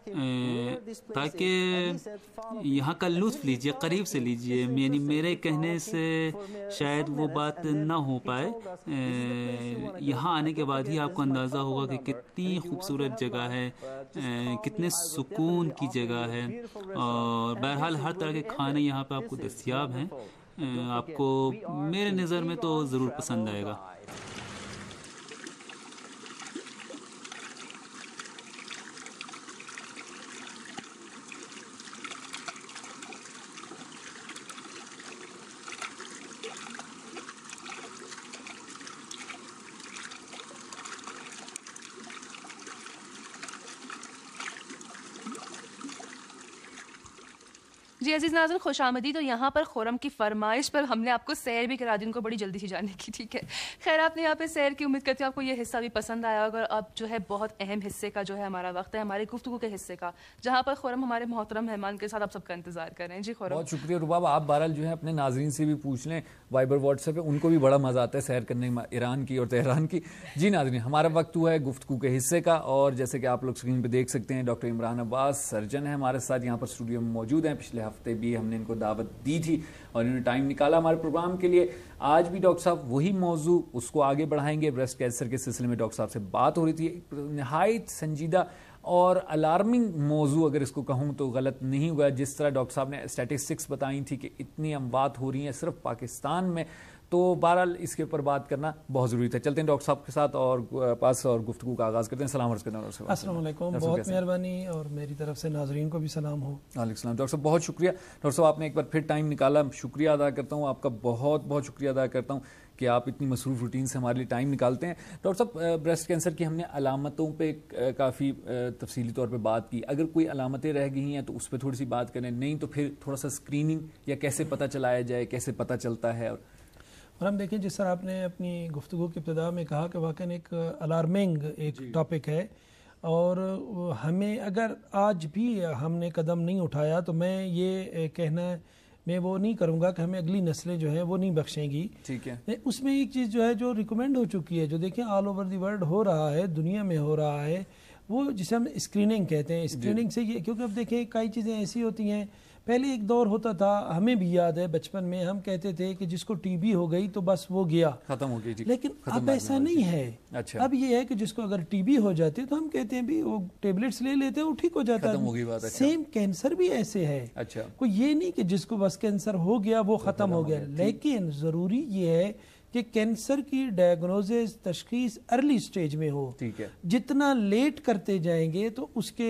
تاکہ یہاں کا لطف لیجیے, قریب سے لیجیے. یعنی میرے کہنے سے شاید وہ بات نہ ہو پائے, یہاں آنے کے بعد ہی آپ کو اندازہ ہوگا کہ کتنی خوبصورت جگہ ہے, کتنے سکون کی جگہ ہے. اور بہرحال ہر طرح کے کھانے یہاں پہ آپ کو دستیاب ہیں. آپ کو میرے نظر میں تو ضرور پسند آئے گا. جی عزیز ناظرین, خوش آمدید. تو یہاں پر خرم کی فرمائش پر ہم نے آپ کو سیر بھی کرا دی, ان کو بڑی جلدی سے جانے کی. ٹھیک ہے, خیر آپ نے یہاں پہ سیر کی, امید کرتی ہوں آپ کو یہ حصہ بھی پسند آیا ہوگا. اب جو ہے بہت اہم حصے کا جو ہے ہمارا وقت ہے, ہمارے گفتگو کے حصے کا, جہاں پر خرم ہمارے محترم مہمان کے ساتھ آپ سب کا انتظار کر رہے ہیں. جی خرم. بہت شکریہ رباب. آپ بہرحال جو ہے اپنے ناظرین سے بھی پوچھ لیں, وائبر واٹس ایپ پہ, ان کو بھی بڑا مزہ آتا ہے سیر کرنے میں ایران کی اور تہران کی. جی ناظرین, ہمارا وقت ہوا ہے گفتگو کے حصے کا, اور جیسے کہ آپ لوگ اسکرین پہ دیکھ سکتے ہیں ڈاکٹر عمران عباس سرجن ہیں ہمارے ساتھ یہاں پر اسٹوڈیو میں موجود ہیں. پچھلے ہفتے بھی ہم نے ان کو دعوت دی تھی اور انہوں نے ٹائم نکالا ہمارے پروگرام کے لیے. آج بھی ڈاکٹر صاحب وہی موضوع, اس کو آگے بڑھائیں گے. بریسٹ کینسر کے سلسلے میں ڈاکٹر صاحب سے بات ہو رہی تھی, نہایت سنجیدہ اور الارمنگ موضوع اگر اس کو کہوں تو غلط نہیں ہوگا. جس طرح ڈاکٹر صاحب نے اسٹیٹسٹکس بتائی تھی کہ اتنی اموات ہو رہی ہیں صرف پاکستان میں, تو بہرحال اس کے اوپر بات کرنا بہت ضروری تھا. چلتے ہیں ڈاکٹر صاحب کے ساتھ اور پاس اور گفتگو کا آغاز کرتے ہیں. السلام علیکم. السلام علیکم, بہت مہربانی, اور میری طرف سے ناظرین کو بھی سلام ہو. وعلیکم السلام. ڈاکٹر صاحب بہت شکریہ. ڈاکٹر صاحب آپ نے ایک بار پھر ٹائم نکالا, شکریہ ادا کرتا ہوں آپ کا, بہت بہت شکریہ ادا کرتا ہوں کہ آپ اتنی مصروف روٹین سے ہمارے لیے ٹائم نکالتے ہیں. ڈاکٹر صاحب, بریسٹ کینسر کی ہم نے علامتوں پہ کافی تفصیلی طور پہ بات کی. اگر کوئی علامتیں رہ گئی ہیں تو اس پہ تھوڑی سی بات کریں, نہیں تو پھر تھوڑا سا اسکریننگ یا کیسے پتہ چلایا جائے, کیسے پتہ چلتا ہے. اور ہم دیکھیں جس طرح آپ نے اپنی گفتگو کی ابتدا میں کہا کہ واقعاً ایک الارمنگ ایک ٹاپک ہے, اور ہمیں اگر آج بھی ہم نے قدم نہیں اٹھایا تو میں یہ کہنا میں وہ نہیں کروں گا کہ ہمیں اگلی نسلیں جو ہیں وہ نہیں بخشیں گی. ٹھیک ہے. اس میں ایک چیز جو ہے جو ریکمینڈ ہو چکی ہے، جو دیکھیں آل اوور دی ورلڈ ہو رہا ہے، دنیا میں ہو رہا ہے، وہ جسے ہم اسکریننگ کہتے ہیں. اسکریننگ سے یہ، کیونکہ اب دیکھیں کئی چیزیں ایسی ہوتی ہیں، پہلے ایک دور ہوتا تھا، ہمیں بھی یاد ہے بچپن میں ہم کہتے تھے کہ جس کو ٹی بی ہو گئی تو بس وہ گیا، ختم ہو گئی. لیکن اب ایسا نہیں ہے. اب یہ ہے کہ جس کو اگر ٹی بی ہو جاتی ہے تو ہم کہتے ہیں بھی وہ ٹیبلٹس لے لیتے ہیں، وہ ٹھیک ہو جاتا ہے. سیم کینسر بھی ایسے ہے. کوئی یہ نہیں کہ جس کو بس کینسر ہو گیا وہ ختم ہو گیا، لیکن ضروری یہ ہے کہ کینسر کی ڈائگنوزز، تشخیص ارلی سٹیج میں ہو. جتنا لیٹ کرتے جائیں گے تو اس کے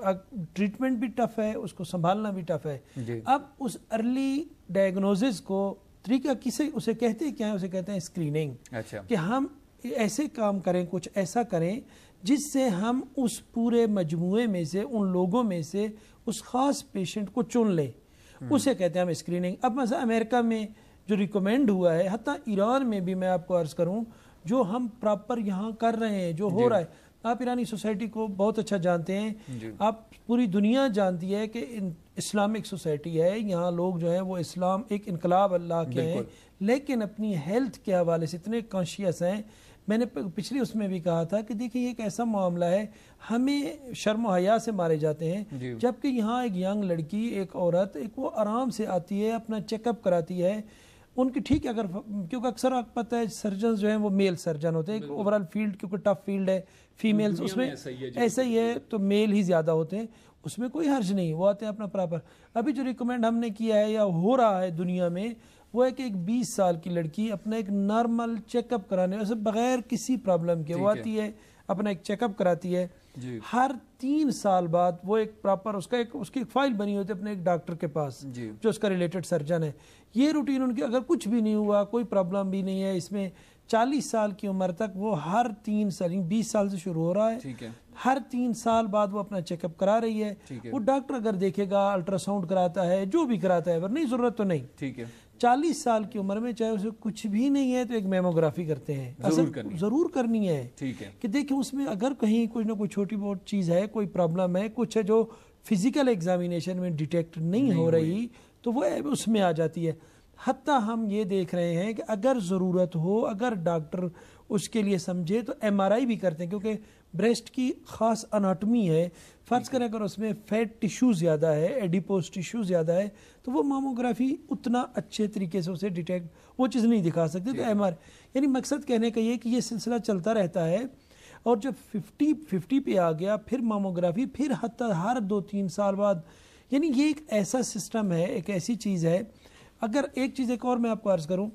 ٹریٹمنٹ بھی ٹف ہے، اس کو سنبھالنا بھی ٹف ہے. اب اس ارلی ڈائگنوزز کو طریقہ کسے اسے کہتے ہیں، کیا ہے؟ اسے کہتے ہیں اسکریننگ. کہ ہم ایسے کام کریں، کچھ ایسا کریں جس سے ہم اس پورے مجموعے میں سے، ان لوگوں میں سے اس خاص پیشنٹ کو چن لیں، اسے کہتے ہیں ہم اسکریننگ. اب مثلا امریکہ میں جو ریکمینڈ ہوا ہے، حتیٰ ایران میں بھی میں آپ کو عرض کروں، جو ہم پراپر یہاں کر رہے ہیں، جو ہو رہا ہے. آپ ایرانی سوسائٹی کو بہت اچھا جانتے ہیں، آپ پوری دنیا جانتی ہے کہ اسلامک سوسائٹی ہے، یہاں لوگ جو ہیں وہ اسلام ایک انقلاب اللہ کے ہیں، لیکن اپنی ہیلتھ کے حوالے سے اتنے کانشیس ہیں. میں نے پچھلی اس میں بھی کہا تھا کہ دیکھیں یہ ایک ایسا معاملہ ہے، ہمیں شرم و حیا سے مارے جاتے ہیں، جبکہ یہاں ایک ینگ لڑکی، ایک عورت، ایک وہ آرام سے آتی ہے، اپنا چیک اپ کراتی ہے. ان کی ٹھیک ہے، اگر کیونکہ اکثر آپ پتہ ہے سرجنز جو ہیں وہ میل سرجن ہوتے ہیں، اوورال فیلڈ کیونکہ ٹف فیلڈ ہے، فیمیلز اس میں ایسا ہی ہے تو میل ہی زیادہ ہوتے ہیں، اس میں کوئی حرج نہیں، وہ آتے ہیں اپنا پراپر. ابھی جو ریکمینڈ ہم نے کیا ہے یا ہو رہا ہے دنیا میں، وہ ہے کہ ایک 20 سال کی لڑکی اپنا ایک نارمل چیک اپ کرانے ویسے بغیر کسی پرابلم کے وہ آتی ہے، اپنا ایک چیک اپ کراتی ہے. ہر 3 سال بعد وہ ایک پراپر اس کی ایک فائل بنی ہوتی ہے اپنے ایک ڈاکٹر کے پاس جو اس کا ریلیٹڈ سرجن ہے. یہ روٹین ان کی، اگر کچھ بھی نہیں ہوا، کوئی پرابلم بھی نہیں ہے اس میں، 40 سال کی عمر تک وہ ہر 3 سال، 20 سال سے شروع ہو رہا ہے، ہر 3 سال بعد وہ اپنا چیک اپ کرا رہی ہے. وہ ڈاکٹر اگر دیکھے گا، الٹرا ساؤنڈ کراتا ہے، جو بھی کراتا ہے، اگر نہیں ضرورت تو نہیں. ٹھیک ہے. 40 سال کی عمر میں چاہے اسے کچھ بھی نہیں ہے تو ایک میموگرافی کرتے ہیں، ضرور کرنی ہے. کہ دیکھیں اس میں اگر کہیں کوئی نہ کوئی چھوٹی بہت چیز ہے، کوئی پرابلم ہے، کچھ ہے جو فزیکل ایگزامینیشن میں ڈیٹیکٹ نہیں ہو رہی تو وہ اس میں آ جاتی ہے. حتیٰ ہم یہ دیکھ رہے ہیں کہ اگر ضرورت ہو، اگر ڈاکٹر اس کے لیے سمجھے تو ایم آر آئی بھی کرتے ہیں، کیونکہ بریسٹ کی خاص اناٹمی ہے. فرض کریں اگر اس میں فیٹ ٹیشو زیادہ ہے، ایڈیپوز ٹیشو زیادہ ہے، تو وہ ماموگرافی اتنا اچھے طریقے سے اسے ڈیٹیکٹ وہ چیز نہیں دکھا سکتے. تو ایم آر یعنی مقصد کہنے کا یہ کہ یہ سلسلہ چلتا رہتا ہے. اور جب 50 پہ آ گیا پھر ماموگرافی، پھر حتیٰ ہر 2-3 سال بعد، یعنی یہ ایک ایسا سسٹم ہے، ایک ایسی چیز ہے. اگر ایک چیز ایک اور میں آپ کو عرض کروں،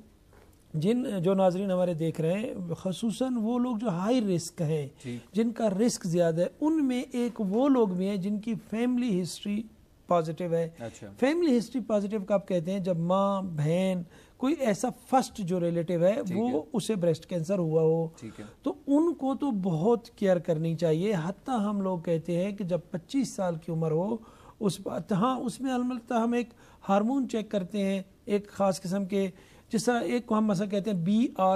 جو ناظرین ہمارے دیکھ رہے ہیں، خصوصاً وہ لوگ جو ہائی رسک ہیں، جن کا رسک زیادہ ہے، ان میں ایک وہ لوگ بھی ہیں جن کی فیملی ہسٹری پازیٹیو ہے. فیملی ہسٹری پازیٹیو کا آپ کہتے ہیں جب ماں، بہن، کوئی ایسا فرسٹ جو ریلیٹیو ہے وہ اسے بریسٹ کینسر ہوا ہو، تو ان کو تو بہت کیئر کرنی چاہیے. حتیٰ ہم لوگ کہتے ہیں کہ جب 25 سال کی عمر ہو، اس میں البتہ ہم ایک ہارمون چیک کرتے ہیں، ایک خاص قسم کے، جس طرح ایک کو ہم مثلا کہتے ہیں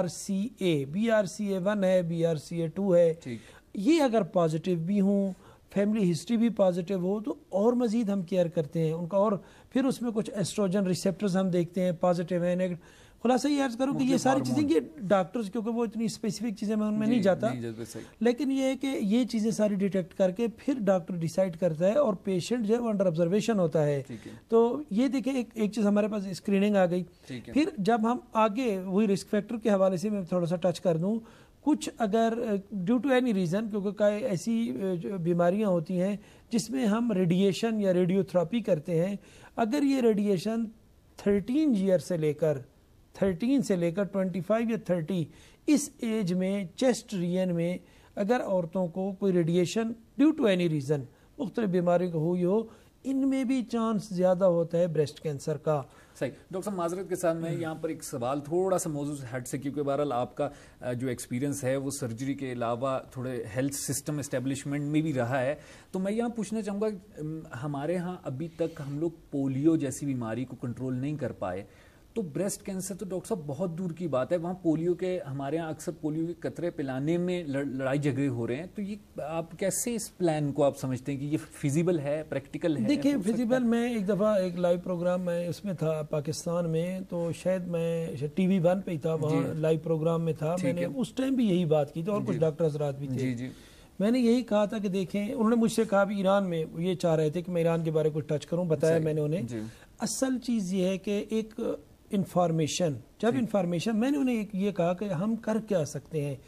BRCA1 ہے، BRCA2 ہے. یہ اگر پازیٹیو بھی ہوں، فیملی ہسٹری بھی پازیٹیو ہو، تو اور مزید ہم کیئر کرتے ہیں ان کا. اور پھر اس میں کچھ ایسٹروجن ریسیپٹرز ہم دیکھتے ہیں، پازیٹیو ہیں، نیگیٹو. خلاصہ یہ عرض کروں کہ یہ ساری چیزیں، یہ ڈاکٹرز کیونکہ وہ اتنی اسپیسیفک چیزیں میں ان میں نہیں جاتا، لیکن یہ ہے کہ یہ چیزیں ساری ڈیٹیکٹ کر کے پھر ڈاکٹر ڈیسائیڈ کرتا ہے اور پیشنٹ جو ہے وہ انڈر آبزرویشن ہوتا ہے. تو یہ دیکھیں ایک چیز ہمارے پاس اسکریننگ آ گئی. پھر جب ہم آگے وہی رسک فیکٹر کے حوالے سے میں تھوڑا سا ٹچ کر دوں، کچھ اگر ڈیو ٹو اینی ریزن، کیونکہ کئی ایسی بیماریاں ہوتی ہیں جس میں ہم ریڈیشن یا ریڈیو تھراپی کرتے ہیں، اگر یہ ریڈیشن 13 ایئر سے لے کر 25 یا 30 اس ایج میں چیسٹ ریجن میں اگر عورتوں کو کوئی radiation due to any reason مختلف بیماریوں کو ہوئی ہو، ان میں بھی چانس زیادہ ہوتا ہے بریسٹ کینسر کا. صحیح. ڈاکٹر صاحب معذرت کے ساتھ میں یہاں پر ایک سوال تھوڑا سا موضوع سے ہٹ سے، کیونکہ بہرحال آپ کا جو ایکسپیرینس ہے وہ سرجری کے علاوہ تھوڑے ہیلتھ سسٹم اسٹیبلشمنٹ میں بھی رہا ہے، تو میں یہاں پوچھنا چاہوں گا، ہمارے ہاں ابھی تک ہم لوگ پولیو جیسی بیماری کو کنٹرول نہیں کر پائے، تو بریسٹ کینسر تو ڈاکٹر صاحب بہت دور کی بات ہے. وہاں پولیو کے ہمارے یہاں اکثر پولیو کے قطرے پلانے میں لڑائی جھگڑے ہو رہے ہیں, تو یہ آپ کیسے اس پلان کو آپ سمجھتے ہیں کہ یہ فیزیبل ہے, پریکٹیکل ہے؟ دیکھیں فیزیبل, میں ایک دفعہ ایک لائیو پروگرام میں اس میں تھا پاکستان میں, تو شاید میں ٹی وی 1 پہ ہی تھا, وہاں لائیو پروگرام میں تھا, میں نے اس ٹائم بھی یہی بات کی تھی اور کچھ ڈاکٹر حضرات بھی تھے. میں نے یہی کہا تھا کہ دیکھیں, انہوں نے مجھ سے کہا بھی ایران میں یہ چاہ رہے تھے کہ میں ایران کے بارے کچھ ٹچ کروں, بتایا میں نے انہیں. اصل چیز یہ ہے کہ ایک انفارمیشن, جب انفارمیشن, میں نے انہیں یہ کہا کہ ہم کر کیا سکتے ہیں,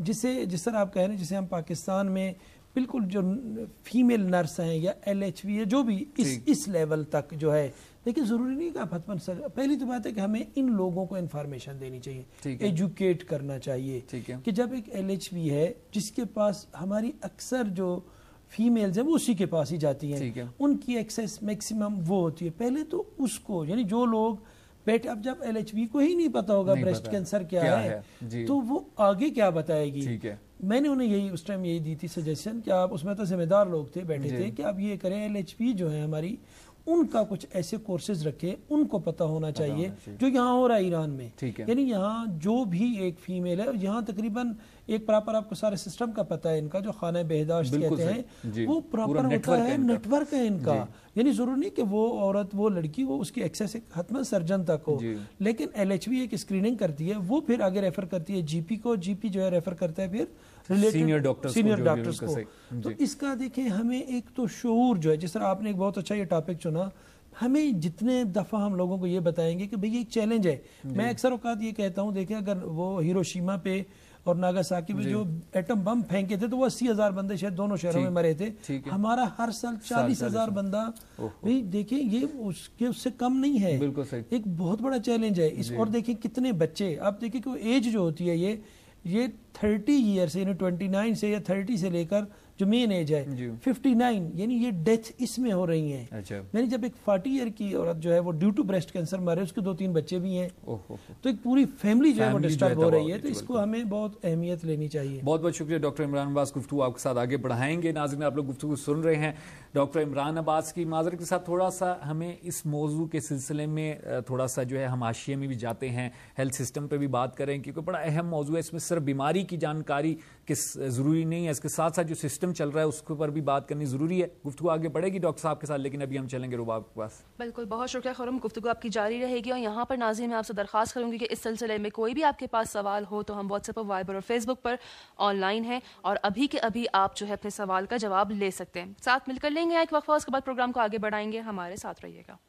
جس طرح آپ کہہ رہے ہیں, جسے ہم پاکستان میں بالکل جو فیمیل نرس ہیں یا LHV ہے, جو بھی اس لیول تک جو ہے, لیکن ضروری نہیں کہ آپ حتماً سر, پہلی تو بات ہے کہ ہمیں ان لوگوں کو انفارمیشن دینی چاہیے, ایجوکیٹ کرنا چاہیے کہ جب ایک LHV ہے جس کے پاس ہماری اکثر جو فیمیلز ہیں وہ اسی کے پاس ہی جاتی ہیں, ان کی ایکسیس میکسیمم وہ ہوتی ہے, پہلے تو اس کو, یعنی جو لوگ بیٹے, اب جب LHV کو ہی نہیں پتا ہوگا بریسٹ کینسر کیا ہے تو وہ آگے کیا بتائے گی. میں نے انہیں یہی اس ٹائم یہی دی تھی سجیشن کہ آپ, اس میں تو ذمہ دار لوگ تھے بیٹھے تھے, کہ آپ یہ کریں LHV جو ہے ہماری, ان کا کچھ ایسے کورسز رکھے, ان کو پتہ ہونا چاہیے جو یہاں ہو رہا ہے ایران میں. یعنی یہاں جو بھی ایک فیمیل ہے, یہاں تقریباً ایک پراپر آپ کو سارے سسٹم کا پتہ ہے ان کا, جو خانہ بہداشت کہتے ہیں وہ پراپر ہوتا ہے, نیٹ ورک ہے ان کا. یعنی ضروری نہیں کہ وہ عورت, وہ لڑکی, وہ اس کی ایکسیس حتماً سرجن تک ہو, لیکن LHV ایک اسکریننگ کرتی ہے, وہ پھر آگے ریفر کرتی ہے GP کو, GP جو ہے ریفر کرتا ہے پھر سینئر ڈاکٹرز کو. تو اس کا دیکھیں ہمیں ایک تو شعور جو ہے, جس طرح آپ نے ایک بہت اچھا یہ ٹاپک چنا, ہمیں جتنے دفعہ ہم لوگوں کو یہ بتائیں گے کہ بھئی یہ ایک چیلنج ہے. میں اکثر اوقات یہ کہتا ہوں, دیکھیں اگر وہ ہیروشیما پہ اور ناگاساکی میں جو ایٹم بم پھینکے تھے تو وہ 80,000 بندے شاید دونوں شہروں میں مرے تھے. ہمارا ہر سال 40,000 بندہ, دیکھیں یہ اس سے کم نہیں ہے, ایک بہت بڑا چیلنج ہے. اور دیکھیں کتنے بچے, آپ دیکھیں کہ ایج جو ہوتی ہے یہ 30 ایئر سے, یعنی 29 سے یا 30 سے لے کر جو مین ایج ہے 59, یعنی یہ ڈیتھ اس میں ہو رہی ہیں. یعنی جب ایک 40 ایئر کی عورت جو ہے وہ ڈیو ٹو بریسٹ کینسر مرے, اس کے 2-3 بچے بھی ہیں, تو ایک پوری فیملی جو ہے وہ ڈسٹرب ہو رہی ہے. تو اس کو ہمیں بہت اہمیت لینی چاہیے. بہت بہت شکریہ ڈاکٹر عمران عباس, گفتگو آپ کے ساتھ آگے بڑھائیں گے. ناظرین آپ لوگ گفتگو سن رہے ہیں ڈاکٹر عمران عباس کی. معذرت کے ساتھ تھوڑا سا ہمیں اس موضوع کے سلسلے میں تھوڑا سا جو ہے ہم حاشیے میں بھی جاتے ہیں, ہیلتھ سسٹم پہ بھی بات کریں, کیونکہ بڑا اہم موضوع ہے. اس میں صرف بیماری کی جانکاری ضروری نہیں ہے, اس کے ساتھ ساتھ جو سسٹم چل رہا ہے اس کے اوپر بھی بات کرنی ضروری ہے. گفتگو آگے بڑھے گی ڈاکٹر صاحب کے ساتھ, لیکن ابھی ہم چلیں گے رباب کے پاس. بالکل, بہت شکریہ خرم, گفتگو آپ کی جاری رہے گی. اور یہاں پر ناظرین میں آپ سے درخواست کروں گی کہ اس سلسلے میں کوئی بھی آپ کے پاس سوال ہو تو ہم واٹس ایپ پر, وائبر اور فیس بک پر آن لائن ہیں, اور ابھی کے ابھی آپ جو ہے اپنے سوال کا جواب لے سکتے ہیں. ساتھ مل کر لیں گے ایک وقفہ, اس کے بعد پروگرام کو آگے بڑھائیں گے. ہمارے ساتھ رہیے گا.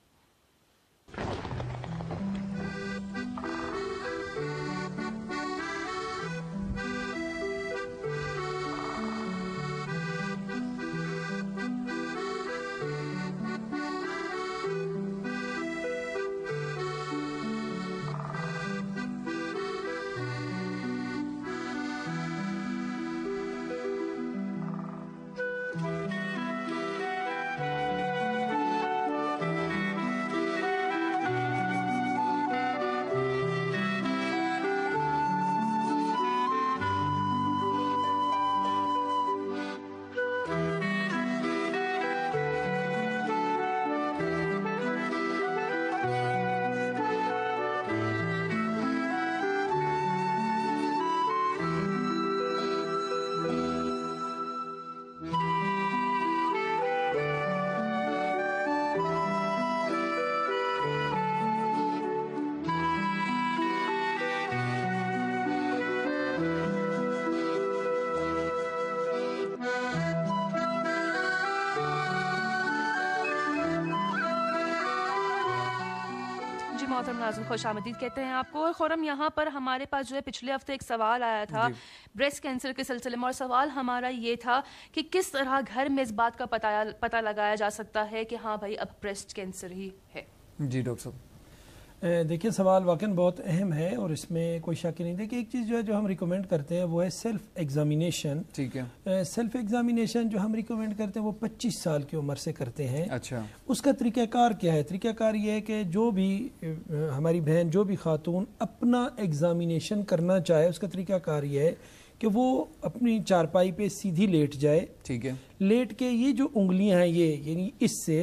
محترم ناظرین, خوش آمدید کہتے ہیں آپ کو. اور خورم, یہاں پر ہمارے پاس جو ہے پچھلے ہفتے ایک سوال آیا تھا بریسٹ کینسر کے سلسلے میں, اور سوال ہمارا یہ تھا کہ کس طرح گھر میں اس بات کا پتہ لگایا جا سکتا ہے کہ ہاں بھائی اب بریسٹ کینسر ہی ہے. جی ڈاکٹر صاحب. دیکھیں سوال واقعاً بہت اہم ہے اور اس میں کوئی شک نہیں. دیکھیں ایک چیز جو ہے جو ہم ریکمینڈ کرتے ہیں وہ ہے سیلف ایگزامینیشن. ٹھیک ہے, سیلف ایگزامینیشن جو ہم ریکمینڈ کرتے ہیں وہ 25 سال کی عمر سے کرتے ہیں. اچھا, اس کا طریقہ کار کیا ہے؟ طریقہ کار یہ ہے کہ جو بھی ہماری بہن, جو بھی خاتون اپنا ایگزامینیشن کرنا چاہے, اس کا طریقہ کار یہ ہے کہ وہ اپنی چارپائی پہ سیدھی لیٹ جائے. ٹھیک ہے, لیٹ کے یہ جو انگلیاں ہیں یہ, یعنی اس سے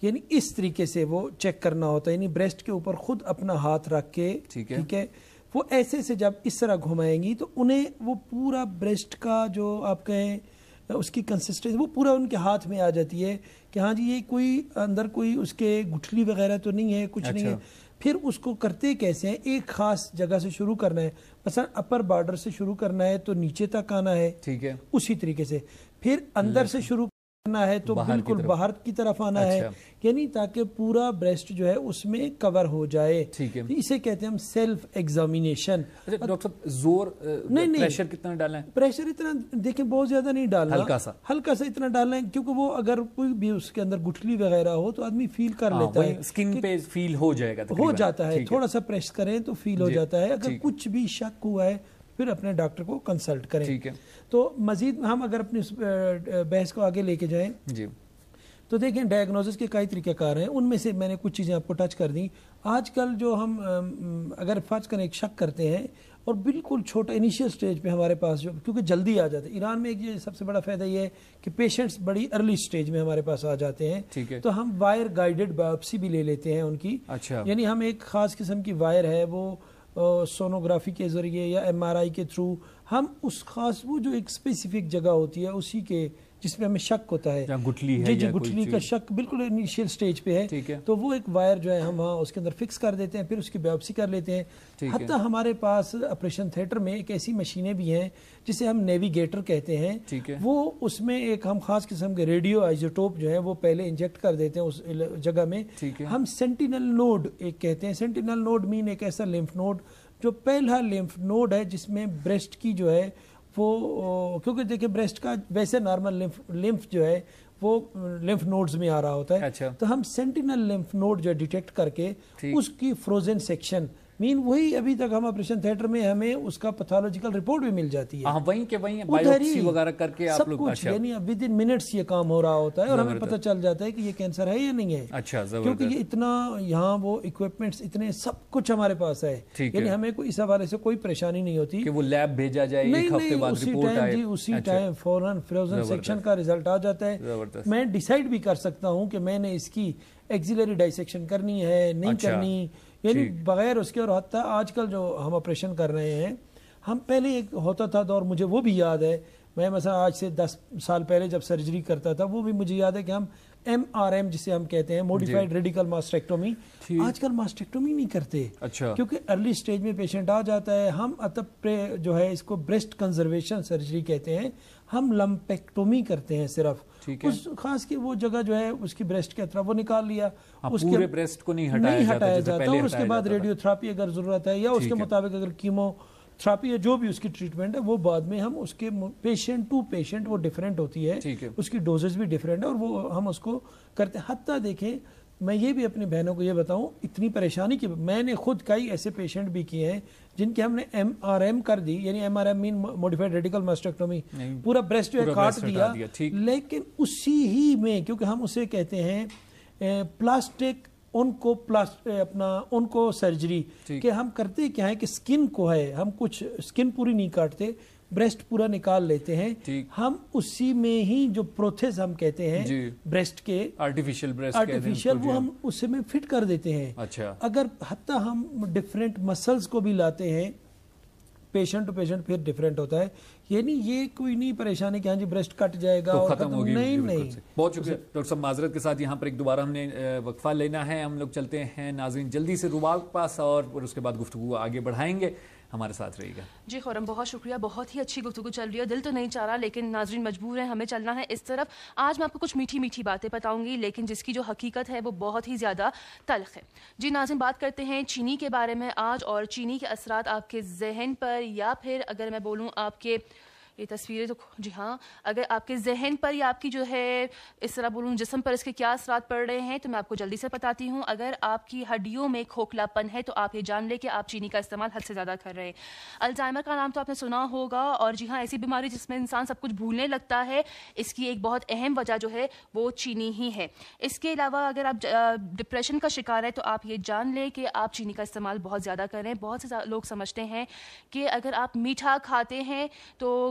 یعنی اس طریقے سے وہ چیک کرنا ہوتا ہے, یعنی بریسٹ کے اوپر خود اپنا ہاتھ رکھ کے, ٹھیک ہے, وہ ایسے سے جب اس طرح گھمائیں گی تو انہیں وہ پورا بریسٹ کا جو آپ کہیں اس کی کنسسٹنسی وہ پورا ان کے ہاتھ میں آ جاتی ہے کہ ہاں جی یہ کوئی اندر کوئی اس کے گٹھلی وغیرہ تو نہیں ہے, کچھ نہیں ہے. پھر اس کو کرتے کیسے ہیں, ایک خاص جگہ سے شروع کرنا ہے, مثلا اپر بارڈر سے شروع کرنا ہے تو نیچے تک آنا ہے, ٹھیک ہے, اسی طریقے سے پھر اندر سے شروع کرنا ہے تو بالکل باہر کی طرف آنا ہے, یعنی تاکہ پورا بریسٹ جو ہے اس میں کور ہو جائے. اسے کہتے ہیں ہم سیلف ایگزامینیشن. ڈاکٹر صاحب زور نہیں, پریشر کتنا ڈالنا ہے؟ پریشر اتنا دیکھیں بہت زیادہ نہیں ڈالنا, ہلکا سا اتنا ڈالنا ہے, کیونکہ وہ اگر کوئی بھی اس کے اندر گٹھلی وغیرہ ہو تو آدمی فیل کر لیتا ہے, اسکن پہ فیل ہو جائے گا, ہو جاتا ہے, تھوڑا سا پریس کریں تو فیل ہو جاتا ہے. اگر کچھ بھی شک ہوا ہے پھر اپنے ڈاکٹر کو کنسلٹ کریں. تو مزید ہم اگر اپنی بحث کو آگے لے کے جائیں تو دیکھیں ڈائگنوزس کے کئی طریقہ کار ہیں, ان میں سے میں نے کچھ چیزیں آپ کو ٹچ کر دیں. آج کل جو ہم اگر فرض کریں ایک شک کرتے ہیں اور بالکل چھوٹا انیشیل سٹیج پہ ہمارے پاس جو, کیونکہ جلدی آ جاتے ہیں ایران میں, ایک یہ سب سے بڑا فائدہ یہ ہے کہ پیشنٹس بڑی ارلی سٹیج میں ہمارے پاس آ جاتے ہیں, تو ہم وائر گائیڈڈ بایوپسی بھی لے لیتے ہیں ان کی. یعنی ہم ایک خاص قسم کی وائر ہے وہ سونوگرافی کے ذریعے یا ایم آر آئی کے تھرو ہم اس خاص وہ جو ایک اسپیسیفک جگہ ہوتی ہے اسی کے جس میں ہمیں شک ہوتا ہے, جی گٹھلی کا شک بالکل انیشیل سٹیج پہ ہے, تو وہ ایک وائر جو ہے ہم وہاں اس کے اندر فکس کر دیتے ہیں, پھر اس کی بایوپسی کر لیتے ہیں. حتیٰ ہمارے پاس آپریشن تھیٹر میں ایک ایسی مشینیں بھی ہیں جسے ہم نیویگیٹر کہتے ہیں, وہ اس میں ایک ہم خاص قسم کے ریڈیو آئزوٹوپ جو ہے وہ پہلے انجیکٹ کر دیتے ہیں اس جگہ میں. ہم سینٹینل نوڈ ایک کہتے ہیں, سینٹینل نوڈ مین ایک ایسا لیمف نوڈ جو پہلا لیمف نوڈ ہے جس میں بریسٹ کی جو ہے وہ, کیونکہ دیکھیں بریسٹ کا ویسے نارمل لیمف جو ہے وہ لیمف نوڈز میں آ رہا ہوتا ہے, تو ہم سینٹینل لیمف نوڈ جو ڈیٹیکٹ کر کے اس کی فروزن سیکشن مین وہی ابھی تک ہم آپریشن تھیٹر میں ہمیں اس کا پیتھولوجیکل رپورٹ بھی مل جاتی ہے, وہیں کے وہیں بایوپسی وغیرہ کر کے آپ لوگ, یعنی ود ان منٹس یہ کام ہو رہا ہوتا ہے اور ہمیں پتہ چل جاتا ہے کہ یہ کینسر ہے یا نہیں ہے. کیونکہ یہ اتنا یہاں وہ اکوپمنٹس اتنے سب کچھ ہمارے پاس ہے, یعنی ہمیں کوئی اس حوالے سے کوئی پریشانی نہیں ہوتی کہ وہ لیب بھیجا جائے ایک ہفتے بعد رپورٹ آئے, جی اسی ٹائم فوراً فروزن سیکشن کا رزلٹ آ جاتا ہے. میں ڈیسائیڈ بھی کر سکتا ہوں کہ میں نے اس کی ایکسیلری ڈائسیکشن کرنی ہے نہیں کرنی, یعنی بغیر اس کے. اور حتیٰ آج کل جو ہم آپریشن کر رہے ہیں, ہم پہلے ایک ہوتا تھا دور, مجھے وہ بھی یاد ہے, میں مثلا آج سے 10 سال پہلے جب سرجری کرتا تھا وہ بھی مجھے یاد ہے کہ ہم MRM جسے ہم کہتے ہیں موڈیفائڈ ریڈیکل ماسٹریکٹومی, آج کل ماسٹریکٹومی نہیں کرتے کیونکہ ارلی سٹیج میں پیشنٹ آ جاتا ہے. ہم جو ہے اس کو بریسٹ کنزرویشن سرجری کہتے ہیں, ہم لمپیکٹومی کرتے ہیں صرف اس خاص کی وہ جگہ جو ہے اس کی بریسٹ کے اطراف وہ نکال لیا, اس کے بریسٹ کو نہیں ہٹایا جاتا, اور اس کے بعد ریڈیو تھراپی اگر ضرورت ہے یا اس کے مطابق اگر کیمو تھراپی ہے جو بھی اس کی ٹریٹمنٹ ہے وہ بعد میں ہم اس کے پیشنٹ ٹو پیشنٹ وہ ڈیفرنٹ ہوتی ہے, اس کی ڈوزز بھی ڈیفرنٹ ہے اور وہ ہم اس کو کرتے ہیں. حتیٰ دیکھیں میں یہ بھی اپنی بہنوں کو یہ بتاؤں, اتنی پریشانی کی میں نے خود کئی ایسے پیشنٹ بھی کیے ہیں جن کے ہم نے MRM کر دی, یعنی MRM مین موڈیفائڈ ریڈیکل ماسٹریکٹومی, پورا بریسٹ جو ہے کاٹ دیا, لیکن اسی ہی میں کیونکہ ہم اسے کہتے ہیں پلاسٹک ان کو سرجری, کہ ہم کرتے کیا ہے کہ سکن کو ہے ہم کچھ سکن پوری نہیں کاٹتے, بریسٹ پورا نکال لیتے ہیں, ہم اسی میں ہی جو پروتھیز ہم کہتے ہیں بریسٹ کے آرٹیفیشل وہ ہم اسے میں فٹ کر دیتے ہیں. اگر حتیٰ ہم ڈیفرنٹ مسلز کو بھی لاتے ہیں, پیشنٹ ٹو پیشنٹ پھر ڈیفرنٹ ہوتا ہے, یعنی یہ کوئی نہیں پریشانی کہ ہاں جی بریسٹ کٹ جائے گا اور ختم ہوگی. نہیں. بہت شکریہ ڈاکٹر صاحب. معذرت کے ساتھ یہاں پر ایک دوبارہ ہم نے وقفہ لینا ہے, ہم لوگ چلتے ہیں ناظرین جلدی سے روبا کے پاس اور اس کے بعد گفتگو آگے بڑھائیں گے, ہمارے ساتھ رہے گا. جی خورم بہت شکریہ, بہت ہی اچھی گفتگو چل رہی ہے, دل تو نہیں چاہ رہا لیکن ناظرین مجبور ہیں, ہمیں چلنا ہے اس طرف. آج میں آپ کو کچھ میٹھی میٹھی باتیں بتاؤں گی لیکن جس کی جو حقیقت ہے وہ بہت ہی زیادہ تلخ ہے. جی ناظرین بات کرتے ہیں چینی کے بارے میں آج, اور چینی کے اثرات آپ کے ذہن پر یا پھر اگر میں بولوں آپ کے یہ تصویریں تو جی ہاں اگر آپ کے ذہن پر یا آپ کی جو ہے اس طرح بولوں جسم پر اس کے کیا اثرات پڑ رہے ہیں تو میں آپ کو جلدی سے بتاتی ہوں. اگر آپ کی ہڈیوں میں کھوکھلا پن ہے تو آپ یہ جان لیں کہ آپ چینی کا استعمال حد سے زیادہ کر رہے ہیں. الزائمر کا نام تو آپ نے سنا ہوگا, اور جی ہاں ایسی بیماری جس میں انسان سب کچھ بھولنے لگتا ہے, اس کی ایک بہت اہم وجہ جو ہے وہ چینی ہی ہے. اس کے علاوہ اگر آپ ڈپریشن کا شکار ہے تو آپ یہ جان لیں کہ آپ چینی کا استعمال بہت زیادہ کر رہے ہیں. بہت سے لوگ سمجھتے ہیں کہ اگر آپ میٹھا کھاتے ہیں تو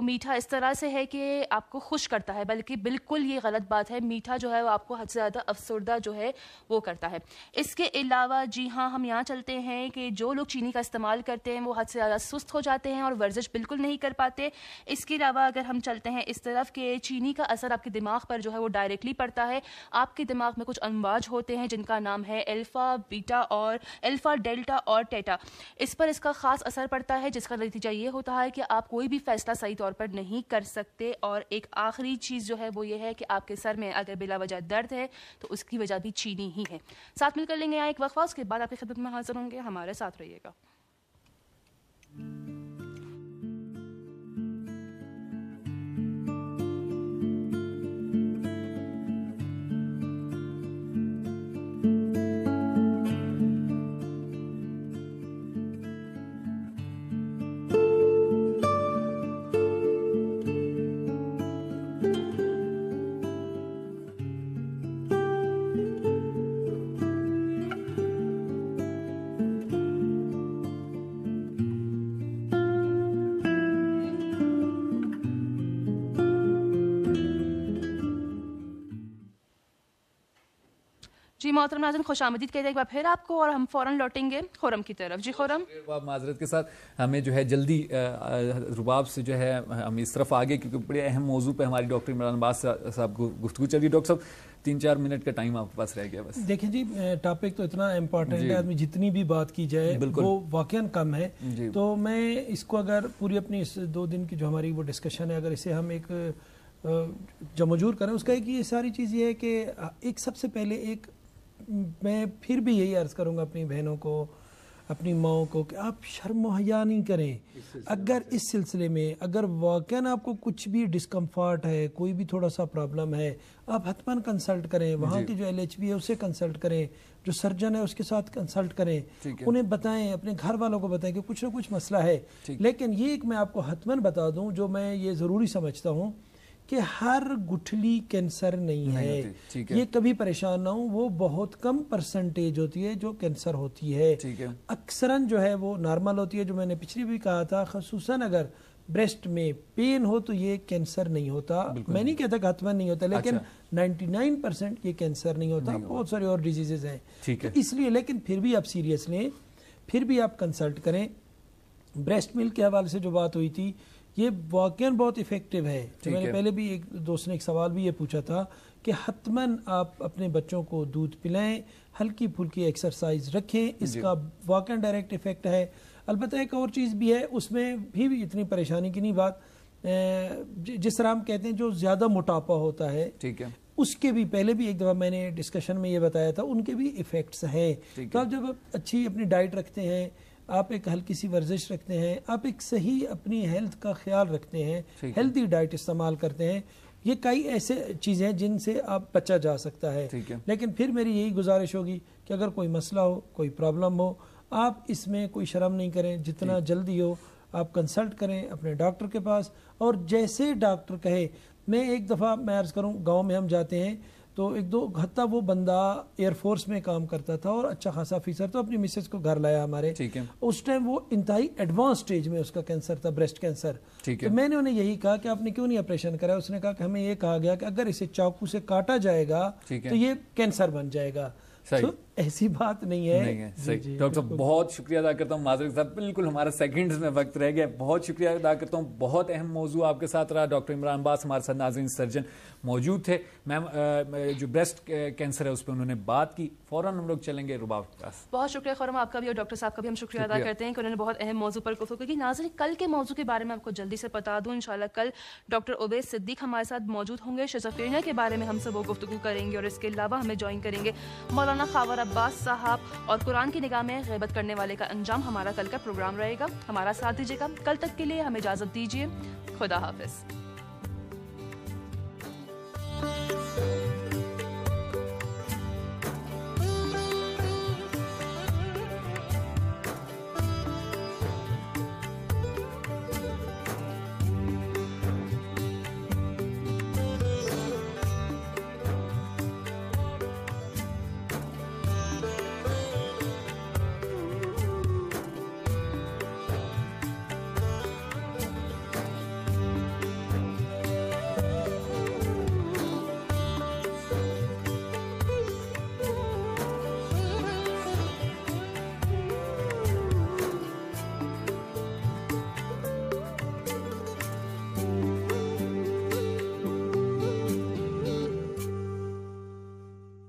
میٹھا اس طرح سے ہے کہ آپ کو خوش کرتا ہے، بلکہ بالکل یہ غلط بات ہے. میٹھا جو ہے وہ آپ کو حد سے زیادہ افسردہ جو ہے وہ کرتا ہے. اس کے علاوہ جی ہاں ہم یہاں چلتے ہیں کہ جو لوگ چینی کا استعمال کرتے ہیں وہ حد سے زیادہ سست ہو جاتے ہیں اور ورزش بالکل نہیں کر پاتے. اس کے علاوہ اگر ہم چلتے ہیں اس طرف کہ چینی کا اثر آپ کے دماغ پر جو ہے وہ ڈائریکٹلی پڑتا ہے. آپ کے دماغ میں کچھ امواج ہوتے ہیں جن کا نام ہے الفا، بیٹا اور الفا، ڈیلٹا اور ٹیٹا. اس پر اس کا خاص اثر پڑتا ہے، جس کا نتیجہ یہ ہوتا ہے کہ آپ کوئی بھی فیصلہ صحیح طور پر نہیں کر سکتے. اور ایک آخری چیز جو ہے وہ یہ ہے کہ آپ کے سر میں اگر بلا وجہ درد ہے تو اس کی وجہ بھی چینی ہی ہے. ساتھ مل کر لیں گے یہاں ایک وقفہ، اس کے بعد آپ کی خدمت میں حاضر ہوں گے. ہمارے ساتھ رہیے گا. جی محترم ناظرین، خوش آمدید کہتے ہیں ایک بار پھر آپ کو، اور ہم فوراً لوٹیں گے خرم کی طرف. جی خرم. معذرت کے ساتھ ہمیں جو ہے جلدی رباب سے جو ہے ہم اس طرف آگے، کیونکہ بڑے اہم موضوع پہ ہماری ڈاکٹر عمران عباس صاحب کو گفتگو چل رہی ہے. ڈاکٹر صاحب 3-4 منٹ کا ٹائم آپ کے پاس رہ گیا بس. دیکھیں جی ٹاپک تو اتنا امپورٹنٹ ہے، آدمی جتنی بھی بات کی جائے وہ واقعاً کم ہے. تو میں اس کو اگر پوری اپنی اس 2 دن کی جو ہماری وہ ڈسکشن ہے اگر اسے ہم ایک جمع جور کریں، اس کا ایک یہ ساری چیز یہ ہے کہ ایک سب سے پہلے ایک میں پھر بھی یہی عرض کروں گا اپنی بہنوں کو، اپنی ماؤں کو، کہ آپ شرم و حیا نہیں کریں. اگر اس سلسلے میں اگر واقعاً آپ کو کچھ بھی ڈسکمفارٹ ہے، کوئی بھی تھوڑا سا پرابلم ہے، آپ حتماً کنسلٹ کریں. وہاں کی جو LHB ہے اسے کنسلٹ کریں، جو سرجن ہے اس کے ساتھ کنسلٹ کریں، انہیں بتائیں، اپنے گھر والوں کو بتائیں کہ کچھ نہ کچھ مسئلہ ہے. لیکن یہ ایک میں آپ کو حتماً بتا دوں جو میں یہ ضروری سمجھتا ہوں کہ ہر گٹھلی کینسر نہیں ہے. یہ کبھی پریشان نہ ہوں، وہ بہت کم پرسنٹیج ہوتی ہے جو کینسر ہوتی ہے. اکثراً جو ہے وہ نارمل ہوتی ہے، جو میں نے پچھلی بھی کہا تھا. خصوصاً اگر بریسٹ میں پین ہو تو یہ کینسر نہیں ہوتا. میں نہیں کہتا کہ حتماً نہیں ہوتا، لیکن 99% یہ کینسر نہیں ہوتا. بہت سارے اور ڈیزیزز ہیں اس لیے. لیکن پھر بھی آپ سیریس لیں، پھر بھی آپ کنسلٹ کریں. بریسٹ ملک کے حوالے سے جو بات ہوئی تھی یہ واقعاً بہت افیکٹو ہے. میں نے پہلے بھی ایک دوست نے ایک سوال بھی یہ پوچھا تھا کہ حتماً آپ اپنے بچوں کو دودھ پلائیں، ہلکی پھلکی ایکسرسائز رکھیں، اس کا واقعاً ڈائریکٹ افیکٹ ہے. البتہ ایک اور چیز بھی ہے، اس میں بھی اتنی پریشانی کی نہیں بات. جس طرح ہم کہتے ہیں جو زیادہ موٹاپا ہوتا ہے اس کے بھی پہلے بھی ایک دفعہ میں نے ڈسکشن میں یہ بتایا تھا، ان کے بھی ایفیکٹس ہیں. تو آپ جب اچھی اپنی ڈائٹ رکھتے ہیں، آپ ایک ہلکی سی ورزش رکھتے ہیں، آپ ایک صحیح اپنی ہیلتھ کا خیال رکھتے ہیں، ہیلتھی ڈائٹ استعمال کرتے ہیں، یہ کئی ایسے چیزیں ہیں جن سے آپ بچا جا سکتا ہے. لیکن پھر میری یہی گزارش ہوگی کہ اگر کوئی مسئلہ ہو، کوئی پرابلم ہو، آپ اس میں کوئی شرم نہیں کریں، جتنا جلدی ہو آپ کنسلٹ کریں اپنے ڈاکٹر کے پاس. اور جیسے ڈاکٹر کہے. میں ایک دفعہ میں عرض کروں، گاؤں میں ہم جاتے ہیں تو 1-2 حتیٰ وہ بندہ ایئر فورس میں کام کرتا تھا اور اچھا خاصا افیسر، تو اپنی مسز کو گھر لایا ہمارے. اس ٹائم وہ انتہائی ایڈوانس سٹیج میں اس کا کینسر تھا، بریسٹ کینسر. تو میں نے انہیں یہی کہا کہ آپ نے کیوں نہیں آپریشن کرا؟ اس نے کہا کہ ہمیں یہ کہا گیا کہ اگر اسے چاقو سے کاٹا جائے گا تو یہ کینسر بن جائے گا. ایسی بات نہیں ہے. ڈاکٹر صاحب بہت شکریہ ادا کرتا ہوں. معذرت صاحب بالکل ہمارا سیکنڈز میں وقت رہ گیا. بہت شکریہ ادا کرتا ہوں. بہت اہم موضوع آپ کے ساتھ رہا. ڈاکٹر عمران عباس ہمارے ساتھ ناظرین سرجن موجود تھے. میم جو بریسٹ کینسر ہے اس پہ انہوں نے بات کی. فوراً ہم لوگ چلیں گے رباب کے پاس. بہت شکریہ خرم آپ کا بھی اور ڈاکٹر صاحب کا بھی ہم شکریہ ادا کرتے ہیں کہ انہوں نے بہت اہم موضوع پر گفتگو کی. ناظرین کل کے موضوع کے بارے میں آپ کو جلدی سے بتا دوں، انشاءاللہ کل ڈاکٹر عبید صدیق ہمارے ساتھ موجود ہوں گے. شیزوفرینیا کے بارے میں ہم سے وہ گفتگو کریں گے اور اس کے علاوہ ہمیں جوائن کریں گے مولانا خاور عباس صاحب. اور قرآن کی نگاہ میں غیبت کرنے والے کا انجام ہمارا کل کا پروگرام رہے گا. ہمارا ساتھ دیجیے گا. کل تک کے لیے ہمیں اجازت دیجیے. خدا حافظ.